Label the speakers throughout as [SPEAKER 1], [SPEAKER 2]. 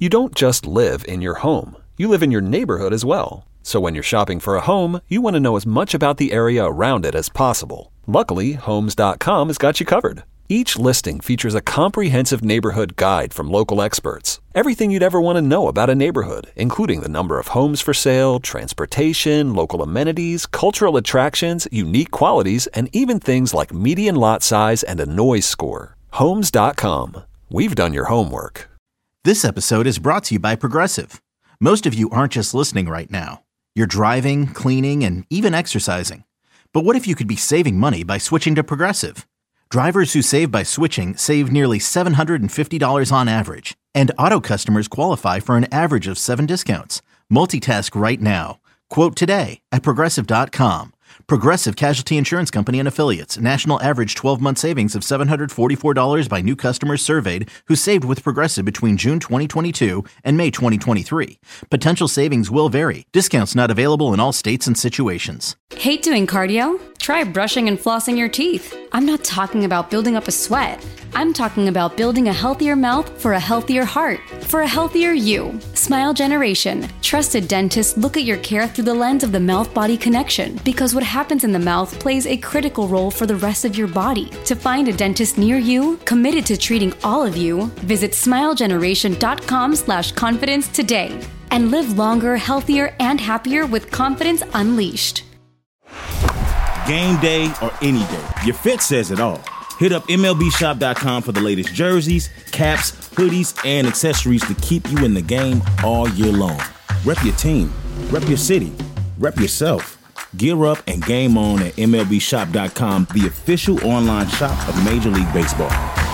[SPEAKER 1] You don't just live in your home. You live in your neighborhood as well. So when you're shopping for a home, you want to know as much about the area around it as possible. Luckily, Homes.com has got you covered. Each listing features a comprehensive neighborhood guide from local experts. Everything you'd ever want to know about a neighborhood, including the number of homes for sale, transportation, local amenities, cultural attractions, unique qualities, and even things like median lot size and a noise score. Homes.com. We've done your homework.
[SPEAKER 2] This episode is brought to you by Progressive. Most of you aren't just listening right now. You're driving, cleaning, and even exercising. But what if you could be saving money by switching to Progressive? Drivers who save by switching save nearly $750 on average, and auto customers qualify for an average of 7 discounts. Multitask right now. Quote today at Progressive.com. Progressive Casualty Insurance Company and Affiliates. National average 12-month savings of $744 by new customers surveyed who saved with Progressive between June 2022 and May 2023. Potential savings will vary. Discounts not available in all states and situations.
[SPEAKER 3] Hate doing cardio? Try brushing and flossing your teeth. I'm not talking about building up a sweat. I'm talking about building a healthier mouth for a healthier heart, for a healthier you. Smile Generation. Trusted dentists look at your care through the lens of the mouth-body connection, because what happens in the mouth plays a critical role for the rest of your body. To find a dentist near you, committed to treating all of you, visit smilegeneration.com/confidence today and live longer, healthier, and happier with confidence unleashed.
[SPEAKER 4] Game day or any day, your fit says it all. Hit up MLBshop.com for the latest jerseys, caps, hoodies, and accessories to keep you in the game all year long. Rep your team, rep your city, rep yourself. Gear up and game on at MLBshop.com, the official online shop of Major League Baseball.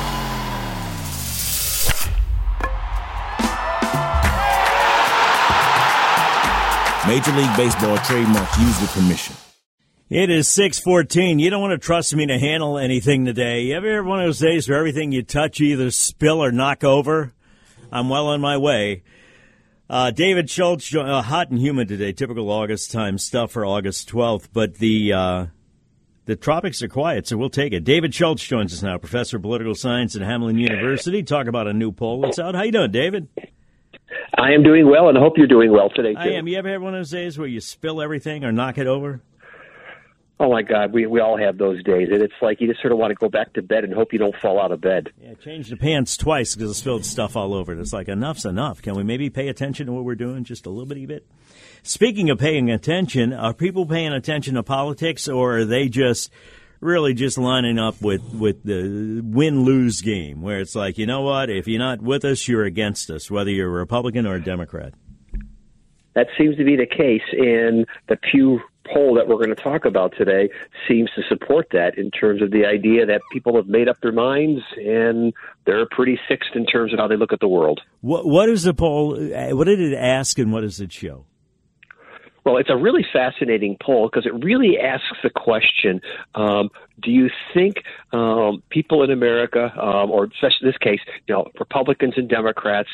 [SPEAKER 4] Major League Baseball trademark used with permission.
[SPEAKER 5] It is 6:14. You don't want to trust me to handle anything today. You ever one of those days where everything you touch you either spill or knock over? I'm well on my way. David Schultz, hot and humid today, typical August time stuff for August 12th, but the tropics are quiet, so we'll take it. David Schultz joins us now, professor of political science at Hamline University. Talk about a new poll that's out. How you doing, David?
[SPEAKER 6] I am doing well, and I hope you're doing well today, too.
[SPEAKER 5] I am. You ever have one of those days where you spill everything or knock it over?
[SPEAKER 6] Oh, my God, we all have those days, and it's like you just sort of want to go back to bed and hope you don't fall out of bed.
[SPEAKER 5] Yeah, change the pants twice because I spilled stuff all over it. It's like, enough's enough. Can we maybe pay attention to what we're doing just a little bitty bit? Speaking of paying attention, are people paying attention to politics, or are they just really just lining up with the win-lose game, where it's like, you know what, if you're not with us, you're against us, whether you're a Republican or a Democrat?
[SPEAKER 6] That seems to be the case, and the Pew poll that we're going to talk about today seems to support that in terms of the idea that people have made up their minds and they're pretty fixed in terms of how they look at the world.
[SPEAKER 5] What is the poll? What did it ask and what does it show?
[SPEAKER 6] Well, it's a really fascinating poll because it really asks the question, do you think people in America, or especially in this case, Republicans and Democrats,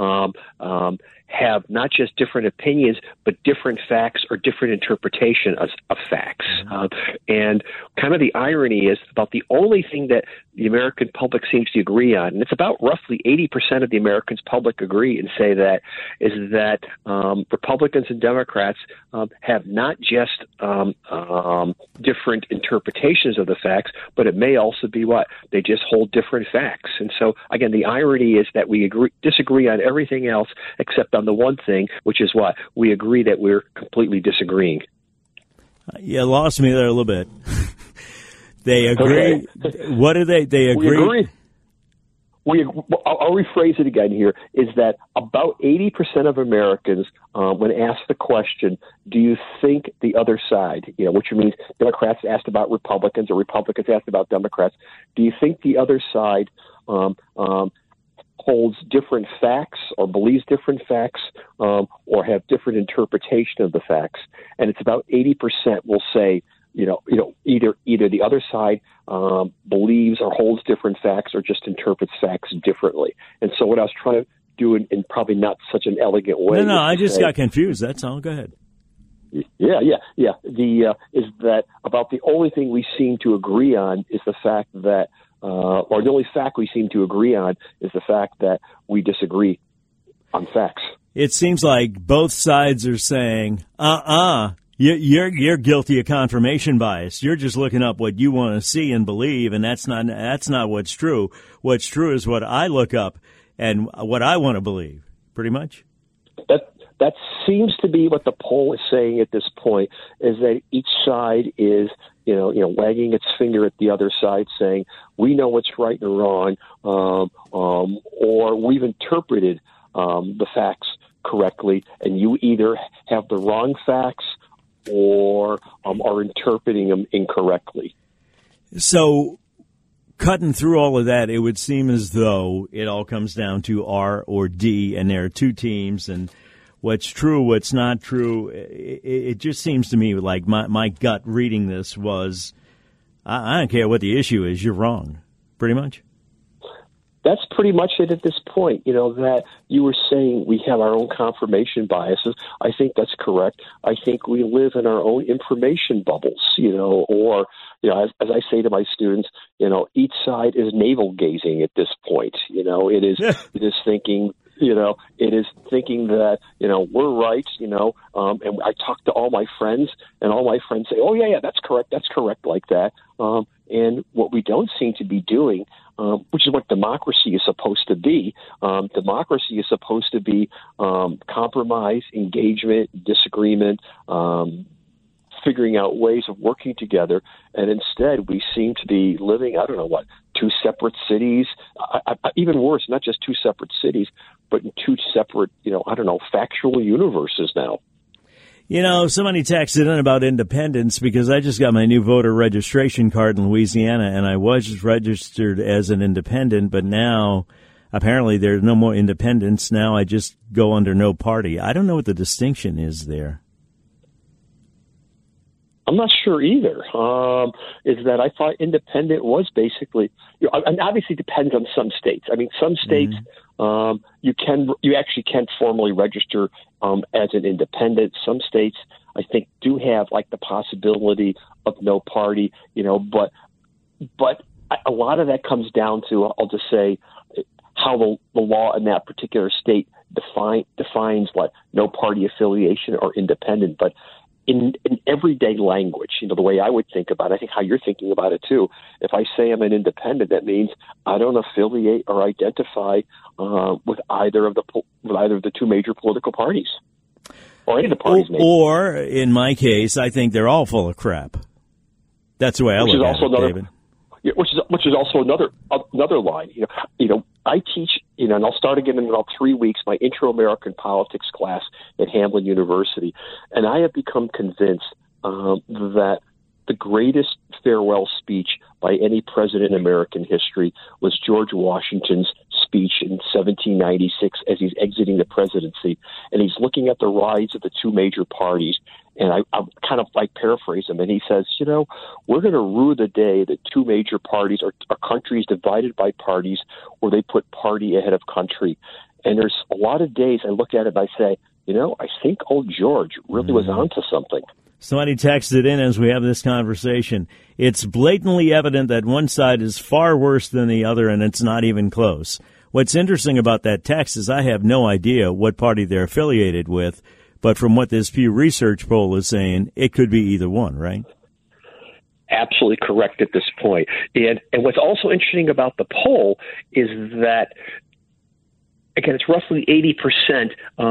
[SPEAKER 6] have not just different opinions, but different facts or different interpretation of facts. And kind of the irony is about the only thing that the American public seems to agree on, and it's about roughly 80% of the Americans public agree and say that, is that Republicans and Democrats have not just different interpretations of the facts, but it may also be what? They just hold different facts. And so, again, the irony is that we disagree on everything else except on the one thing, which is what? We agree that we're completely disagreeing.
[SPEAKER 5] You lost me there a little bit. They agree. Okay. What do they agree?
[SPEAKER 6] I'll rephrase it again here, is that about 80% of Americans, when asked the question, do you think the other side, which means Democrats asked about Republicans or Republicans asked about Democrats, do you think the other side holds different facts or believes different facts or have different interpretation of the facts? And it's about 80% will say, either the other side believes or holds different facts or just interprets facts differently. And so what I was trying to do in probably not such an elegant way.
[SPEAKER 5] No, I just got confused. That's all. Go ahead.
[SPEAKER 6] Yeah. Is that about the only thing we seem to agree on is the fact that, or the only fact we seem to agree on is the fact that we disagree on facts.
[SPEAKER 5] It seems like both sides are saying, you're guilty of confirmation bias. You're just looking up what you want to see and believe, and that's not what's true. What's true is what I look up and what I want to believe, pretty much.
[SPEAKER 6] That seems to be what the poll is saying at this point, is that each side is, wagging its finger at the other side, saying, we know what's right and wrong, or we've interpreted the facts correctly, and you either have the wrong facts or are interpreting them incorrectly.
[SPEAKER 5] So, cutting through all of that, it would seem as though it all comes down to R or D, and there are two teams, and what's true, what's not true. It just seems to me like my gut reading this was, I don't care what the issue is, you're wrong, pretty much.
[SPEAKER 6] That's pretty much it at this point, that you were saying we have our own confirmation biases. I think that's correct. I think we live in our own information bubbles, or, as I say to my students, each side is navel gazing at this point. It is thinking, it is thinking that, we're right, and I talk to all my friends, and all my friends say, oh, yeah, that's correct like that. And what we don't seem to be doing, which is what democracy is supposed to be. Democracy is supposed to be compromise, engagement, disagreement, figuring out ways of working together. And instead, we seem to be living, two separate cities. Even worse, not just two separate cities, but in two separate, factual universes now.
[SPEAKER 5] Somebody texted in about independence because I just got my new voter registration card in Louisiana, and I was registered as an independent, but now apparently there's no more independents. Now I just go under no party. I don't know what the distinction is there.
[SPEAKER 6] I'm not sure either. Is that I thought independent was basically, and obviously depends on some states. I mean, some states you actually can formally register as an independent. Some states, I think, do have like the possibility of no party. But a lot of that comes down to, I'll just say, how the law in that particular state defines what no party affiliation or independent. But in everyday language, the way I would think about it, I think how you're thinking about it too. If I say I'm an independent, that means I don't affiliate or identify with either of the two major political parties, or any of the parties.
[SPEAKER 5] Or in my case, I think they're all full of crap. That's the way I look at it, David.
[SPEAKER 6] Yeah, which is also another line. I teach, and I'll start again in about 3 weeks, my Intro American Politics class at Hamline University, and I have become convinced that the greatest farewell speech by any president in American history was George Washington's speech in 1796 as he's exiting the presidency, and he's looking at the rise of the two major parties. And I kind of paraphrase him, and he says, we're going to rue the day that two major parties are countries divided by parties where they put party ahead of country. And there's a lot of days I look at it and I say, I think old George really was onto something.
[SPEAKER 5] Somebody texted in as we have this conversation. It's blatantly evident that one side is far worse than the other, and it's not even close. What's interesting about that text is I have no idea what party they're affiliated with, but from what this Pew Research poll is saying, it could be either one, right?
[SPEAKER 6] Absolutely correct at this point. And what's also interesting about the poll is that, again, it's roughly 80%,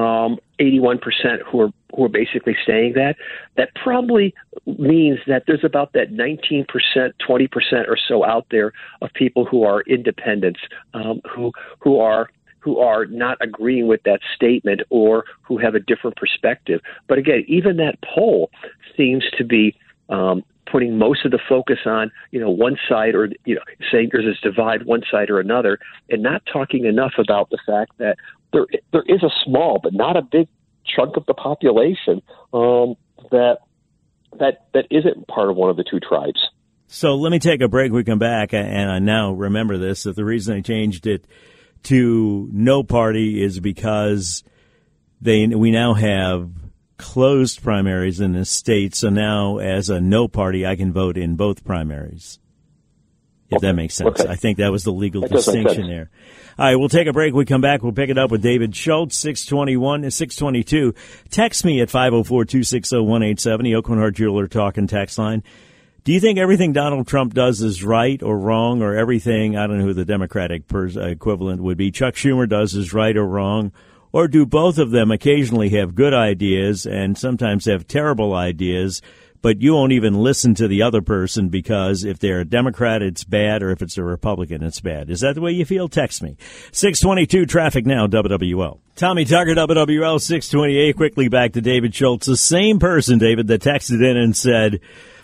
[SPEAKER 6] 81% who are basically saying that. That probably means that there's about that 19%, 20% or so out there of people who are independents, who are not agreeing with that statement or who have a different perspective. But again, even that poll seems to be putting most of the focus on, one side, or, saying there's this divide, one side or another, and not talking enough about the fact that there is a small but not a big chunk of the population that isn't part of one of the two tribes.
[SPEAKER 5] So let me take a break. We come back, and I now remember this, that the reason I changed it to no party is because we now have closed primaries in the state. So now, as a no party, I can vote in both primaries. if that makes sense.
[SPEAKER 6] Okay.
[SPEAKER 5] I think that was the legal
[SPEAKER 6] That does make
[SPEAKER 5] distinction
[SPEAKER 6] sense.
[SPEAKER 5] there. All right, we'll take a break. We come back. We'll pick it up with David Schultz, 621 and 622. Text me at 504-260-187, the Oakland Heart Jeweler talk and text line. Do you think everything Donald Trump does is right or wrong, or everything, I don't know who the Democratic equivalent would be, Chuck Schumer does is right or wrong? Or do both of them occasionally have good ideas and sometimes have terrible ideas, but you won't even listen to the other person because if they're a Democrat, it's bad, or if it's a Republican, it's bad? Is that the way you feel? Text me. 622 traffic now, WWL. Tommy Tucker, WWL 628. Quickly back to David Schultz. The same person, David, that texted in and said,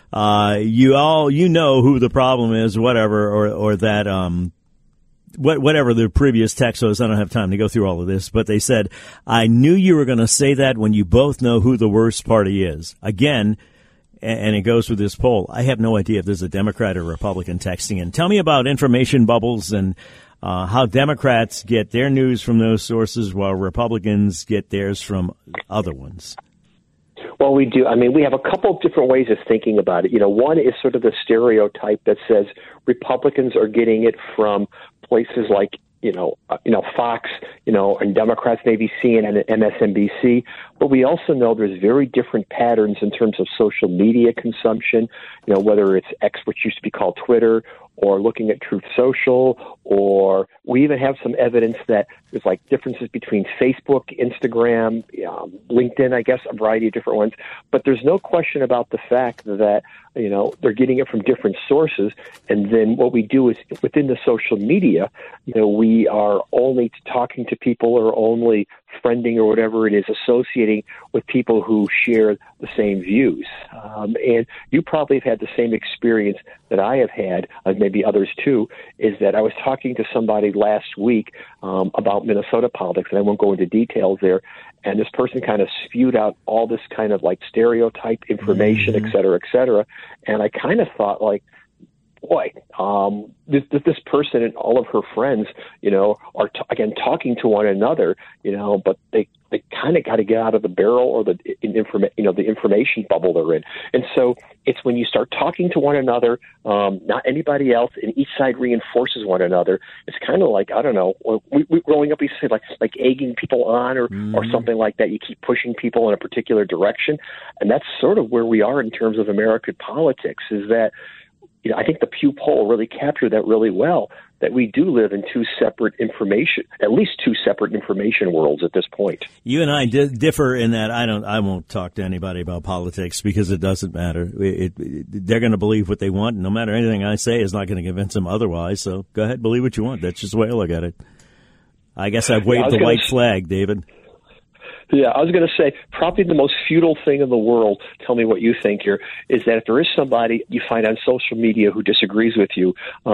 [SPEAKER 5] you know who the problem is, whatever, or that, whatever the previous text was. I don't have time to go through all of this, but they said, I knew you were going to say that when you both know who the worst party is. Again, and it goes with this poll, I have no idea if there's a Democrat or Republican texting in. Tell me about information bubbles and how Democrats get their news from those sources while Republicans get theirs from other ones.
[SPEAKER 6] Well, we do. I mean, we have a couple of different ways of thinking about it. One is sort of the stereotype that says Republicans are getting it from places like, Fox, and Democrats, maybe CNN and MSNBC. But we also know there's very different patterns in terms of social media consumption, whether it's X, which used to be called Twitter, or looking at Truth Social, or we even have some evidence that there's like differences between Facebook, Instagram, LinkedIn, I guess, a variety of different ones. But there's no question about the fact that, they're getting it from different sources. And then what we do is within the social media, we are only talking to people or only friending or whatever it is, associating with people who share the same views. And you probably have had the same experience that I have had, maybe others too, is that I was talking to somebody last week about Minnesota politics, and I won't go into details there, and this person kind of spewed out all this kind of like stereotype information, et cetera, and I kind of thought like, boy, this person and all of her friends, are again talking to one another, but they kind of got to get out of the barrel or the information bubble they're in. And so it's when you start talking to one another, not anybody else, and each side reinforces one another. It's kind of like, I don't know, we growing up, we say like egging people on or something like that. You keep pushing people in a particular direction, and that's sort of where we are in terms of American politics. Is that I think the Pew poll really captured that really well, that we do live in at least two separate information worlds at this point.
[SPEAKER 5] You and I differ in that I won't talk to anybody about politics because it doesn't matter. They're going to believe what they want. No matter anything I say is not going to convince them otherwise. So go ahead, believe what you want. That's just the way I look at it. I guess I've waved the white flag, David.
[SPEAKER 6] Yeah, I was going to say probably the most futile thing in the world, tell me what you think here, is that if there is somebody you find on social media who disagrees with you,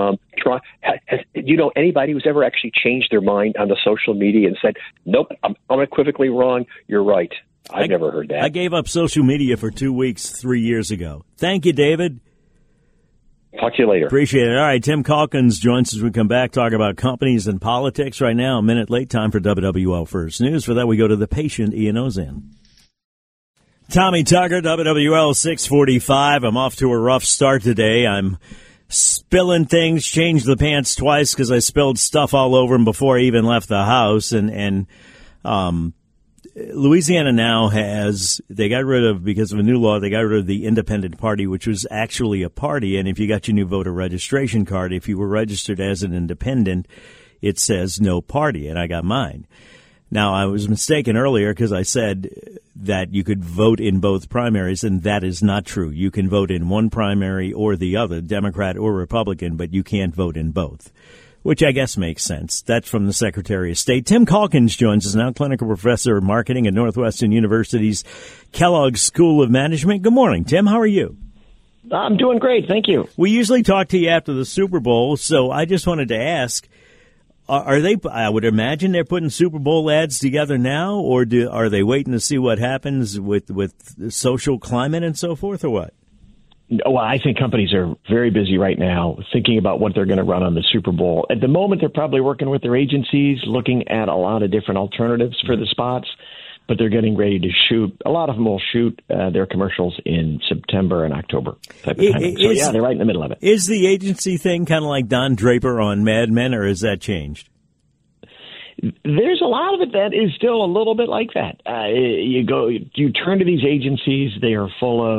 [SPEAKER 6] anybody who's ever actually changed their mind on the social media and said, nope, I'm unequivocally wrong, you're right. I've never heard that.
[SPEAKER 5] I gave up social media for 2 weeks 3 years ago. Thank you, David.
[SPEAKER 6] Talk to you later.
[SPEAKER 5] Appreciate it. All right, Tim Calkins joins us as we come back, talk about companies and politics. Right now, a minute late, time for WWL First News. For that, we go to the patient, Ian Ozan. Tommy Tucker, WWL 645. I'm off to a rough start today. I'm spilling things, changed the pants twice because I spilled stuff all over them before I even left the house. And Louisiana now because of a new law, they got rid of the independent party, which was actually a party. And if you got your new voter registration card, if you were registered as an independent, it says no party. And I got mine. Now, I was mistaken earlier because I said that you could vote in both primaries, and that is not true. You can vote in one primary or the other, Democrat or Republican, but you can't vote in both, which I guess makes sense. That's from the Secretary of State. Tim Calkins joins us now, clinical professor of marketing at Northwestern University's Kellogg School of Management. Good morning, Tim. How are you?
[SPEAKER 7] I'm doing great. Thank you.
[SPEAKER 5] We usually talk to you after the Super Bowl, so I just wanted to ask, I would imagine they're putting Super Bowl ads together now, or are they waiting to see what happens with the social climate and so forth, or what?
[SPEAKER 7] Well, I think companies are very busy right now thinking about what they're going to run on the Super Bowl. At the moment, they're probably working with their agencies, looking at a lot of different alternatives for the spots. but they're getting ready to shoot. A lot of them will shoot their commercials in September and October type of timing. So, yeah, they're right in the middle of it.
[SPEAKER 5] Is the agency thing kind of like Don Draper on Mad Men, or has that changed?
[SPEAKER 7] There's a lot of it that is still a little bit like that. You turn to these agencies; they are full of,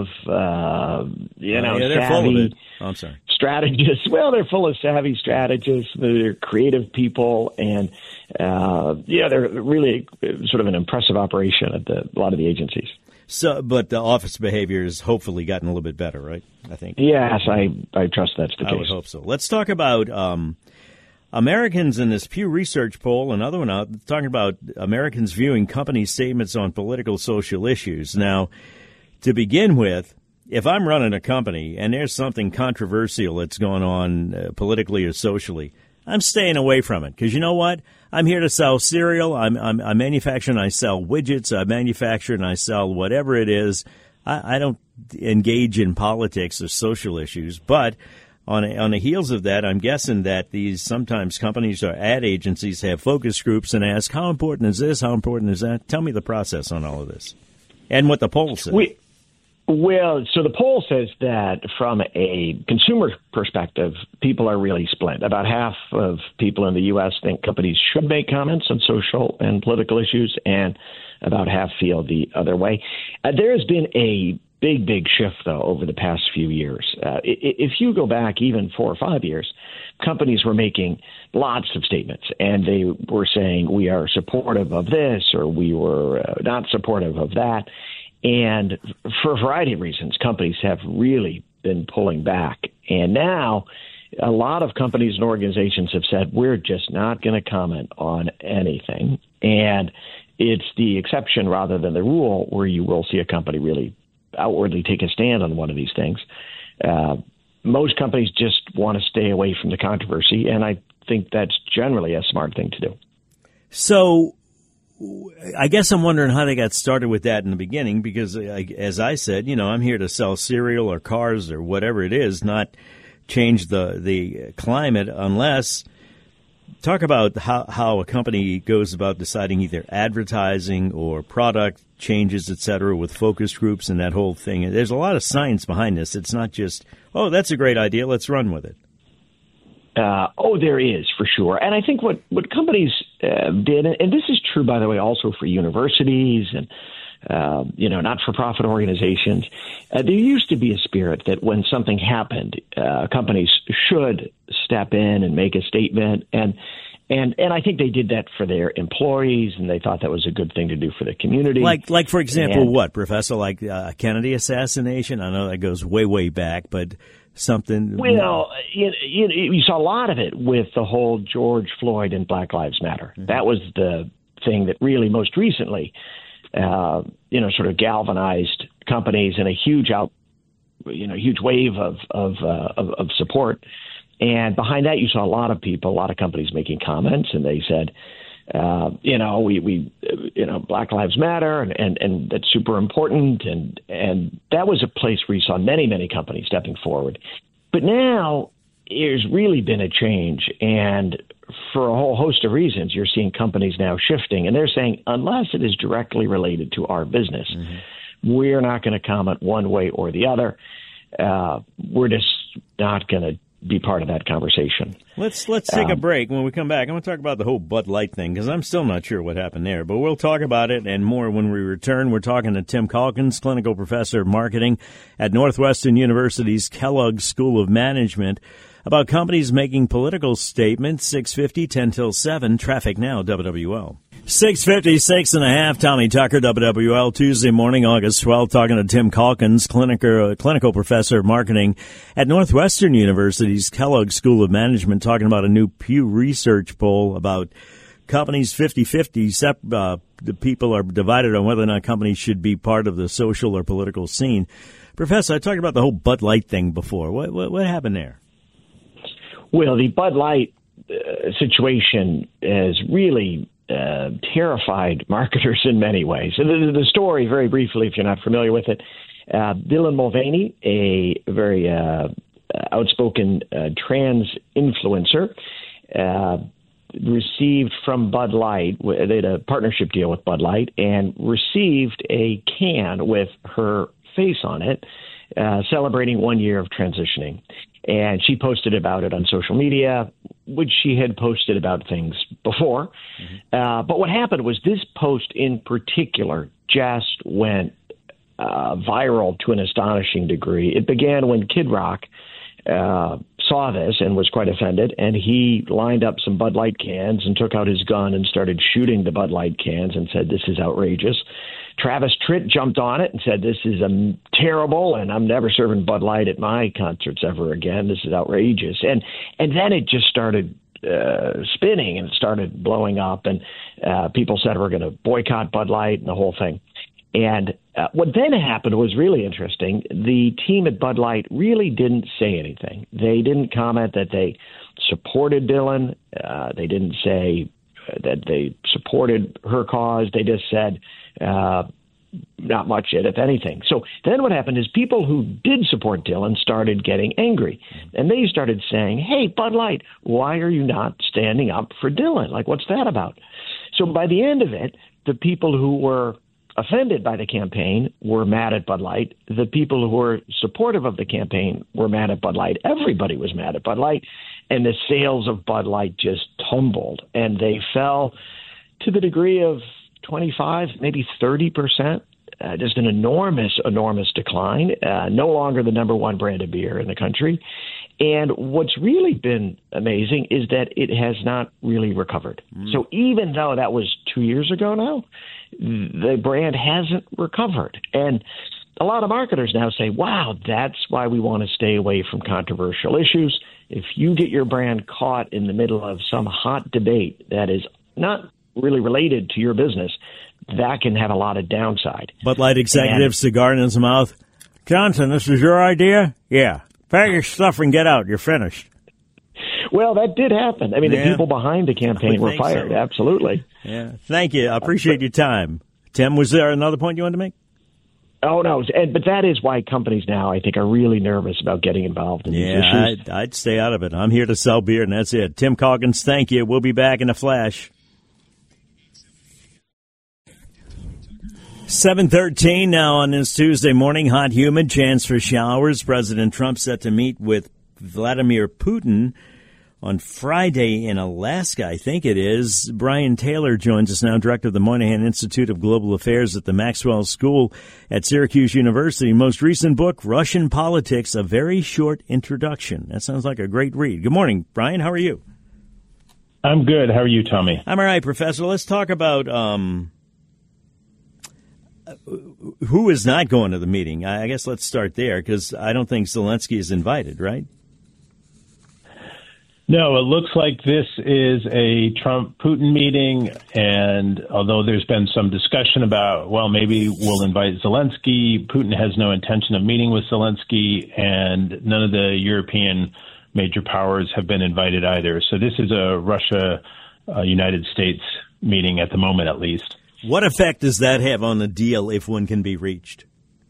[SPEAKER 5] they're full of it. Oh, I'm sorry.
[SPEAKER 7] Strategists. Well, they're full of savvy strategists. They're creative people, and they're really sort of an impressive operation at a lot of the agencies.
[SPEAKER 5] So, but the office behavior has hopefully gotten a little bit better, right? I think.
[SPEAKER 7] Yes, I trust that's the case.
[SPEAKER 5] I would hope so. Let's talk about Americans in this Pew Research poll. Another one out talking about Americans viewing company statements on political social issues. Now, to begin with, if I'm running a company and there's something controversial that's going on politically or socially, I'm staying away from it because you know what? I'm here to sell cereal. I manufacture and I sell widgets. I manufacture and I sell whatever it is. I don't engage in politics or social issues. But on the heels of that, I'm guessing that these sometimes companies or ad agencies have focus groups and ask, how important is this? How important is that? Tell me the process on all of this and what the poll says.
[SPEAKER 7] Well, so the poll says that from a consumer perspective, people are really split. About half of people in the U.S. think companies should make comments on social and political issues, and about half feel the other way. There has been a big shift, though, over the past few years. If you go back even 4 or 5 years, companies were making lots of statements, and they were saying, we are supportive of this, or we were not supportive of that. And for a variety of reasons, companies have really been pulling back. And now a lot of companies and organizations have said, we're just not going to comment on anything. And it's the exception rather than the rule where you will see a company really outwardly take a stand on one of these things. Most companies just want to stay away from the controversy, and I think that's generally a smart thing to do.
[SPEAKER 5] So I guess I'm wondering how they got started with that in the beginning, because as I said, I'm here to sell cereal or cars or whatever it is, not change the climate unless talk about how a company goes about deciding either advertising or product changes, et cetera, with focus groups and that whole thing. There's a lot of science behind this. It's not just, oh, that's a great idea, let's run with it.
[SPEAKER 7] There is, for sure. And I think what companies did, and this is true, by the way, also for universities and, not-for-profit organizations, there used to be a spirit that when something happened, companies should step in and make a statement. And I think they did that for their employees, and they thought that was a good thing to do for the community.
[SPEAKER 5] Like for example, what, Professor? Like Kennedy assassination? I know that goes way back, but something.
[SPEAKER 7] Well, you saw a lot of it with the whole George Floyd and Black Lives Matter. Mm-hmm. That was the thing that really most recently, sort of galvanized companies in a huge wave of support. And behind that, you saw a lot of companies making comments, and they said, Black Lives Matter, and that's super important. And that was a place where you saw many companies stepping forward. But now there's really been a change. And for a whole host of reasons, you're seeing companies now shifting. And they're saying, unless it is directly related to our business, we're not going to comment one way or the other. We're just not going to be part of that conversation.
[SPEAKER 5] Let's take a break. When we come back, I'm going to talk about the whole Bud Light thing, because I'm still not sure what happened there. But we'll talk about it and more when we return. We're talking to Tim Calkins, clinical professor of marketing at Northwestern University's Kellogg School of Management, about companies making political statements. 6:50, 10 till 7. Traffic now, WWL. 6:56 and a half. Tommy Tucker, WWL, Tuesday morning, August 12th, talking to Tim Calkins, clinical professor of marketing at Northwestern University's Kellogg School of Management, talking about a new Pew Research poll about companies 50-50. The people are divided on whether or not companies should be part of the social or political scene. Professor, I talked about the whole Bud Light thing before. What happened there?
[SPEAKER 7] Well, the Bud Light situation is really terrified marketers in many ways. So the story, very briefly, if you're not familiar with it, Dylan Mulvaney, a very outspoken trans influencer, received from Bud Light, they had a partnership deal with Bud Light, and received a can with her face on it, celebrating 1 year of transitioning. And she posted about it on social media, which she had posted about things before. But what happened was this post in particular just went viral to an astonishing degree. It began when Kid Rock saw this and was quite offended, and he lined up some Bud Light cans and took out his gun and started shooting the Bud Light cans and said, "This is outrageous." Travis Tritt jumped on it and said, "This is terrible, and I'm never serving Bud Light at my concerts ever again. This is outrageous." And then it just started spinning, and it started blowing up, and people said we're going to boycott Bud Light and the whole thing. And what then happened was really interesting. The team at Bud Light really didn't say anything. They didn't comment that they supported Dylan. They didn't say that they supported her cause. They just said not much, if anything. So then what happened is people who did support Dylan started getting angry. And they started saying, "Hey, Bud Light, why are you not standing up for Dylan? Like, what's that about?" So by the end of it, the people who were offended by the campaign were mad at Bud Light. The people who were supportive of the campaign were mad at Bud Light. Everybody was mad at Bud Light. And the sales of Bud Light just tumbled. And they fell to the degree of 25, maybe 30%. Just an enormous, enormous decline. No longer the number one brand of beer in the country. And what's really been amazing is that it has not really recovered. So even though that was 2 years ago now, the brand hasn't recovered. And a lot of marketers now say, wow, that's why we want to stay away from controversial issues. If you get your brand caught in the middle of some hot debate that is not really related to your business, that can have a lot of downside.
[SPEAKER 5] Bud Light executive, cigar in his mouth. "Johnson, this is your idea?" "Yeah. Pack your stuff and get out. You're finished."
[SPEAKER 7] Well, that did happen. I mean, the people behind the campaign were fired. So. Absolutely.
[SPEAKER 5] Yeah. Thank you. I appreciate your time. Tim, was there another point you wanted to make?
[SPEAKER 7] Oh, no. But that is why companies now, I think, are really nervous about getting involved in these issues.
[SPEAKER 5] Yeah, I'd stay out of it. I'm here to sell beer, and that's it. Tim Calkins, thank you. We'll be back in a flash. 7:13 now on this Tuesday morning. Hot, humid, chance for showers. President Trump set to meet with Vladimir Putin on Friday in Alaska, I think it is. Brian Taylor joins us now, director of the Moynihan Institute of Global Affairs at the Maxwell School at Syracuse University. Most recent book, Russian Politics, A Very Short Introduction. That sounds like a great read. Good morning, Brian. How are you?
[SPEAKER 8] I'm good. How are you, Tommy?
[SPEAKER 5] I'm all right, Professor. Let's talk about who is not going to the meeting. I guess let's start there, because I don't think Zelensky is invited, right?
[SPEAKER 8] No, it looks like this is a Trump-Putin meeting, and although there's been some discussion about, well, maybe we'll invite Zelensky, Putin has no intention of meeting with Zelensky, and none of the European major powers have been invited either. So this is a Russia-United States meeting at the moment, at least.
[SPEAKER 5] What effect does that have on the deal if one can be reached?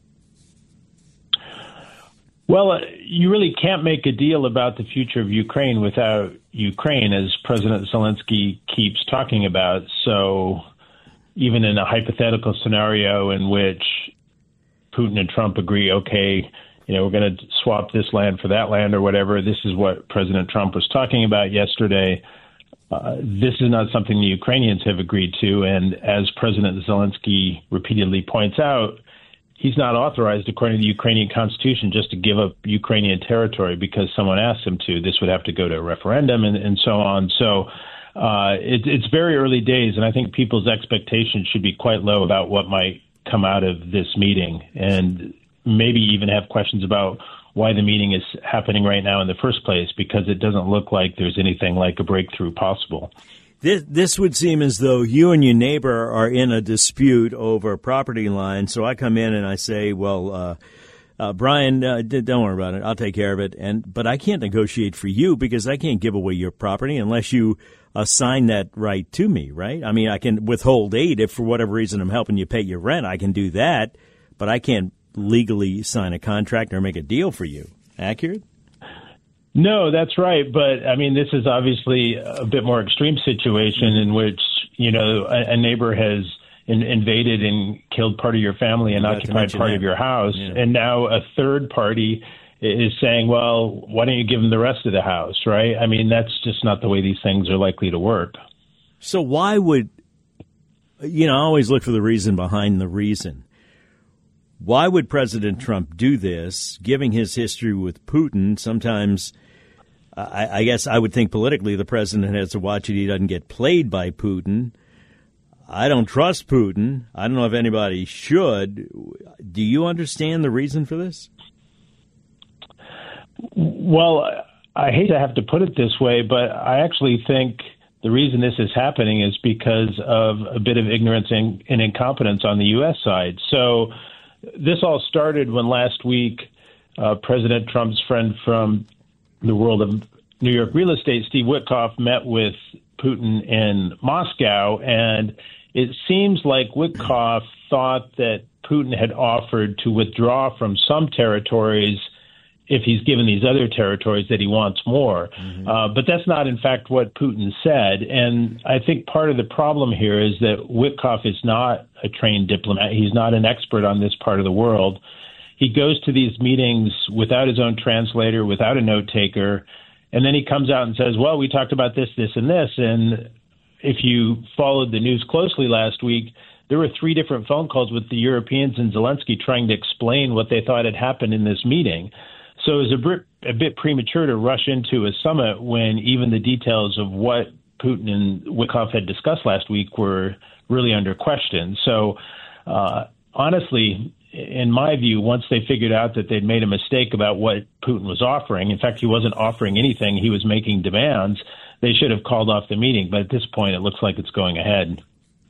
[SPEAKER 8] Well, you really can't make a deal about the future of Ukraine without Ukraine, as President Zelensky keeps talking about. So even in a hypothetical scenario in which Putin and Trump agree, okay, we're going to swap this land for that land or whatever, this is what President Trump was talking about yesterday. This is not something the Ukrainians have agreed to. And as President Zelensky repeatedly points out, he's not authorized, according to the Ukrainian constitution, just to give up Ukrainian territory because someone asked him to. This would have to go to a referendum and so on. So it's very early days, and I think people's expectations should be quite low about what might come out of this meeting, and maybe even have questions about why the meeting is happening right now in the first place, because it doesn't look like there's anything like a breakthrough possible.
[SPEAKER 5] This would seem as though you and your neighbor are in a dispute over property lines. So I come in and I say, well, Brian, don't worry about it. I'll take care of it. But I can't negotiate for you because I can't give away your property unless you assign that right to me, right? I mean, I can withhold aid if for whatever reason I'm helping you pay your rent. I can do that, but I can't legally sign a contract or make a deal for you. Accurate?
[SPEAKER 8] No, that's right. But I mean, this is obviously a bit more extreme situation in which, a neighbor has invaded and killed part of your family and occupied part of your house. Yeah. And now a third party is saying, well, why don't you give them the rest of the house, right? I mean, that's just not the way these things are likely to work.
[SPEAKER 5] So why would, I always look for the reason behind the reason. Why would President Trump do this, giving his history with Putin? Sometimes, I guess I would think politically the president has to watch it. He doesn't get played by Putin. I don't trust Putin. I don't know if anybody should. Do you understand the reason for this?
[SPEAKER 8] Well, I hate to have to put it this way, but I actually think the reason this is happening is because of a bit of ignorance and incompetence on the U.S. side. So this all started when last week President Trump's friend from the world of New York real estate, Steve Witkoff, met with Putin in Moscow, and it seems like Witkoff thought that Putin had offered to withdraw from some territories if he's given these other territories that he wants more. Mm-hmm. But that's not, in fact, what Putin said. And I think part of the problem here is that Witkoff is not a trained diplomat. He's not an expert on this part of the world. He goes to these meetings without his own translator, without a note taker, and then he comes out and says, well, we talked about this, this, and this. And if you followed the news closely last week, there were 3 different phone calls with the Europeans and Zelensky trying to explain what they thought had happened in this meeting. So it was a bit premature to rush into a summit when even the details of what Putin and Witkoff had discussed last week were really under question. So honestly, in my view, once they figured out that they'd made a mistake about what Putin was offering, in fact, he wasn't offering anything, he was making demands, they should have called off the meeting. But at this point, it looks like it's going ahead.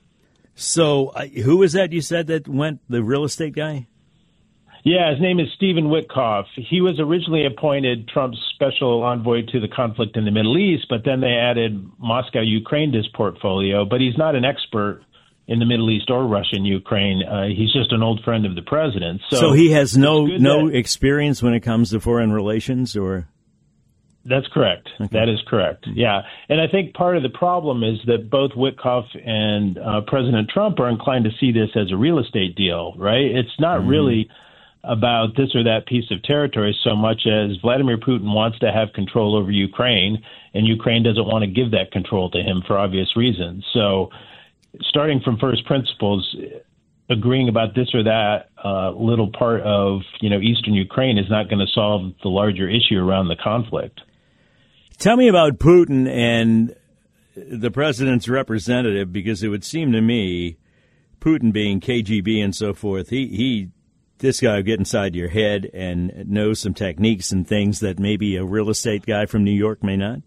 [SPEAKER 5] So who was that you said that went, the real estate guy?
[SPEAKER 8] Yeah, his name is Stephen Witkoff. He was originally appointed Trump's special envoy to the conflict in the Middle East, but then they added Moscow, Ukraine to his portfolio. But he's not an expert in the Middle East or Russia and Ukraine. He's just an old friend of the president. So
[SPEAKER 5] he has no experience when it comes to foreign relations, or?
[SPEAKER 8] That's correct. Okay. That is correct. Yeah. And I think part of the problem is that both Witkoff and President Trump are inclined to see this as a real estate deal, right? It's not really about this or that piece of territory so much as Vladimir Putin wants to have control over Ukraine, and Ukraine doesn't want to give that control to him for obvious reasons. So starting from first principles, agreeing about this or that little part of, eastern Ukraine is not going to solve the larger issue around the conflict.
[SPEAKER 5] Tell me about Putin and the president's representative, because it would seem to me, Putin being KGB and so forth, this guy will get inside your head and knows some techniques and things that maybe a real estate guy from New York may not?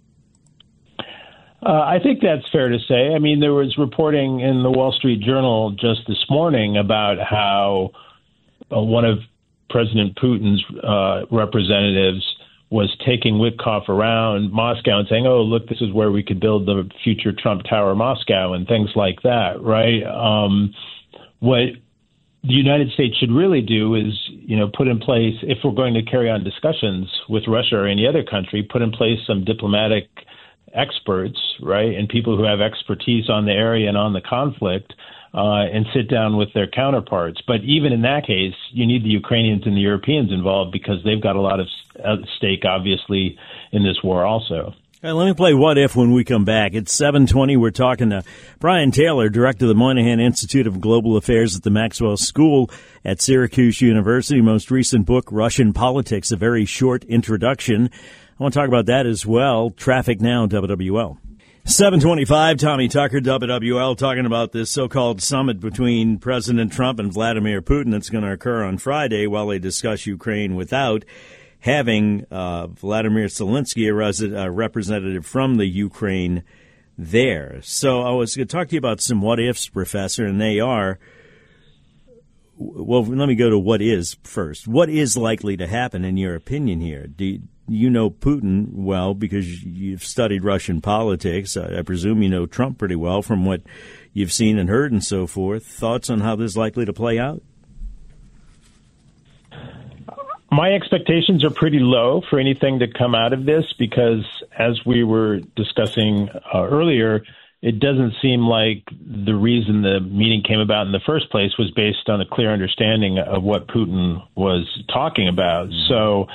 [SPEAKER 8] I think that's fair to say. I mean, there was reporting in the Wall Street Journal just this morning about how one of President Putin's representatives was taking Witkoff around Moscow and saying, oh, look, this is where we could build the future Trump Tower Moscow and things like that, right? What the United States should really do is, put in place, if we're going to carry on discussions with Russia or any other country, put in place some diplomatic experts, right, and people who have expertise on the area and on the conflict, and sit down with their counterparts. But even in that case, you need the Ukrainians and the Europeans involved because they've got a lot of stake, obviously, in this war also.
[SPEAKER 5] All right, let me play What If when we come back. It's 7:20. We're talking to Brian Taylor, director of the Moynihan Institute of Global Affairs at the Maxwell School at Syracuse University. Most recent book, Russian Politics, a very short introduction. I want to talk about that as well. Traffic now, WWL. 7:25, Tommy Tucker, WWL, talking about this so-called summit between President Trump and Vladimir Putin that's going to occur on Friday while they discuss Ukraine without having Vladimir Zelensky, a representative from the Ukraine, there. So I was going to talk to you about some what-ifs, Professor, and they are, well, let me go to what is first. What is likely to happen, in your opinion, here? Do you know Putin well because you've studied Russian politics. I presume you know Trump pretty well from what you've seen and heard and so forth. Thoughts on how this is likely to play out?
[SPEAKER 8] My expectations are pretty low for anything to come out of this because, as we were discussing earlier, it doesn't seem like the reason the meeting came about in the first place was based on a clear understanding of what Putin was talking about. So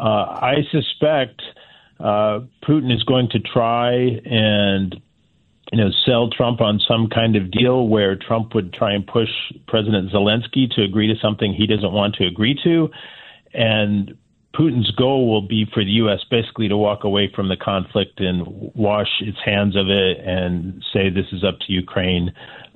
[SPEAKER 8] I suspect Putin is going to try and sell Trump on some kind of deal where Trump would try and push President Zelensky to agree to something he doesn't want to agree to. And Putin's goal will be for the U.S. basically to walk away from the conflict and wash its hands of it and say this is up to Ukraine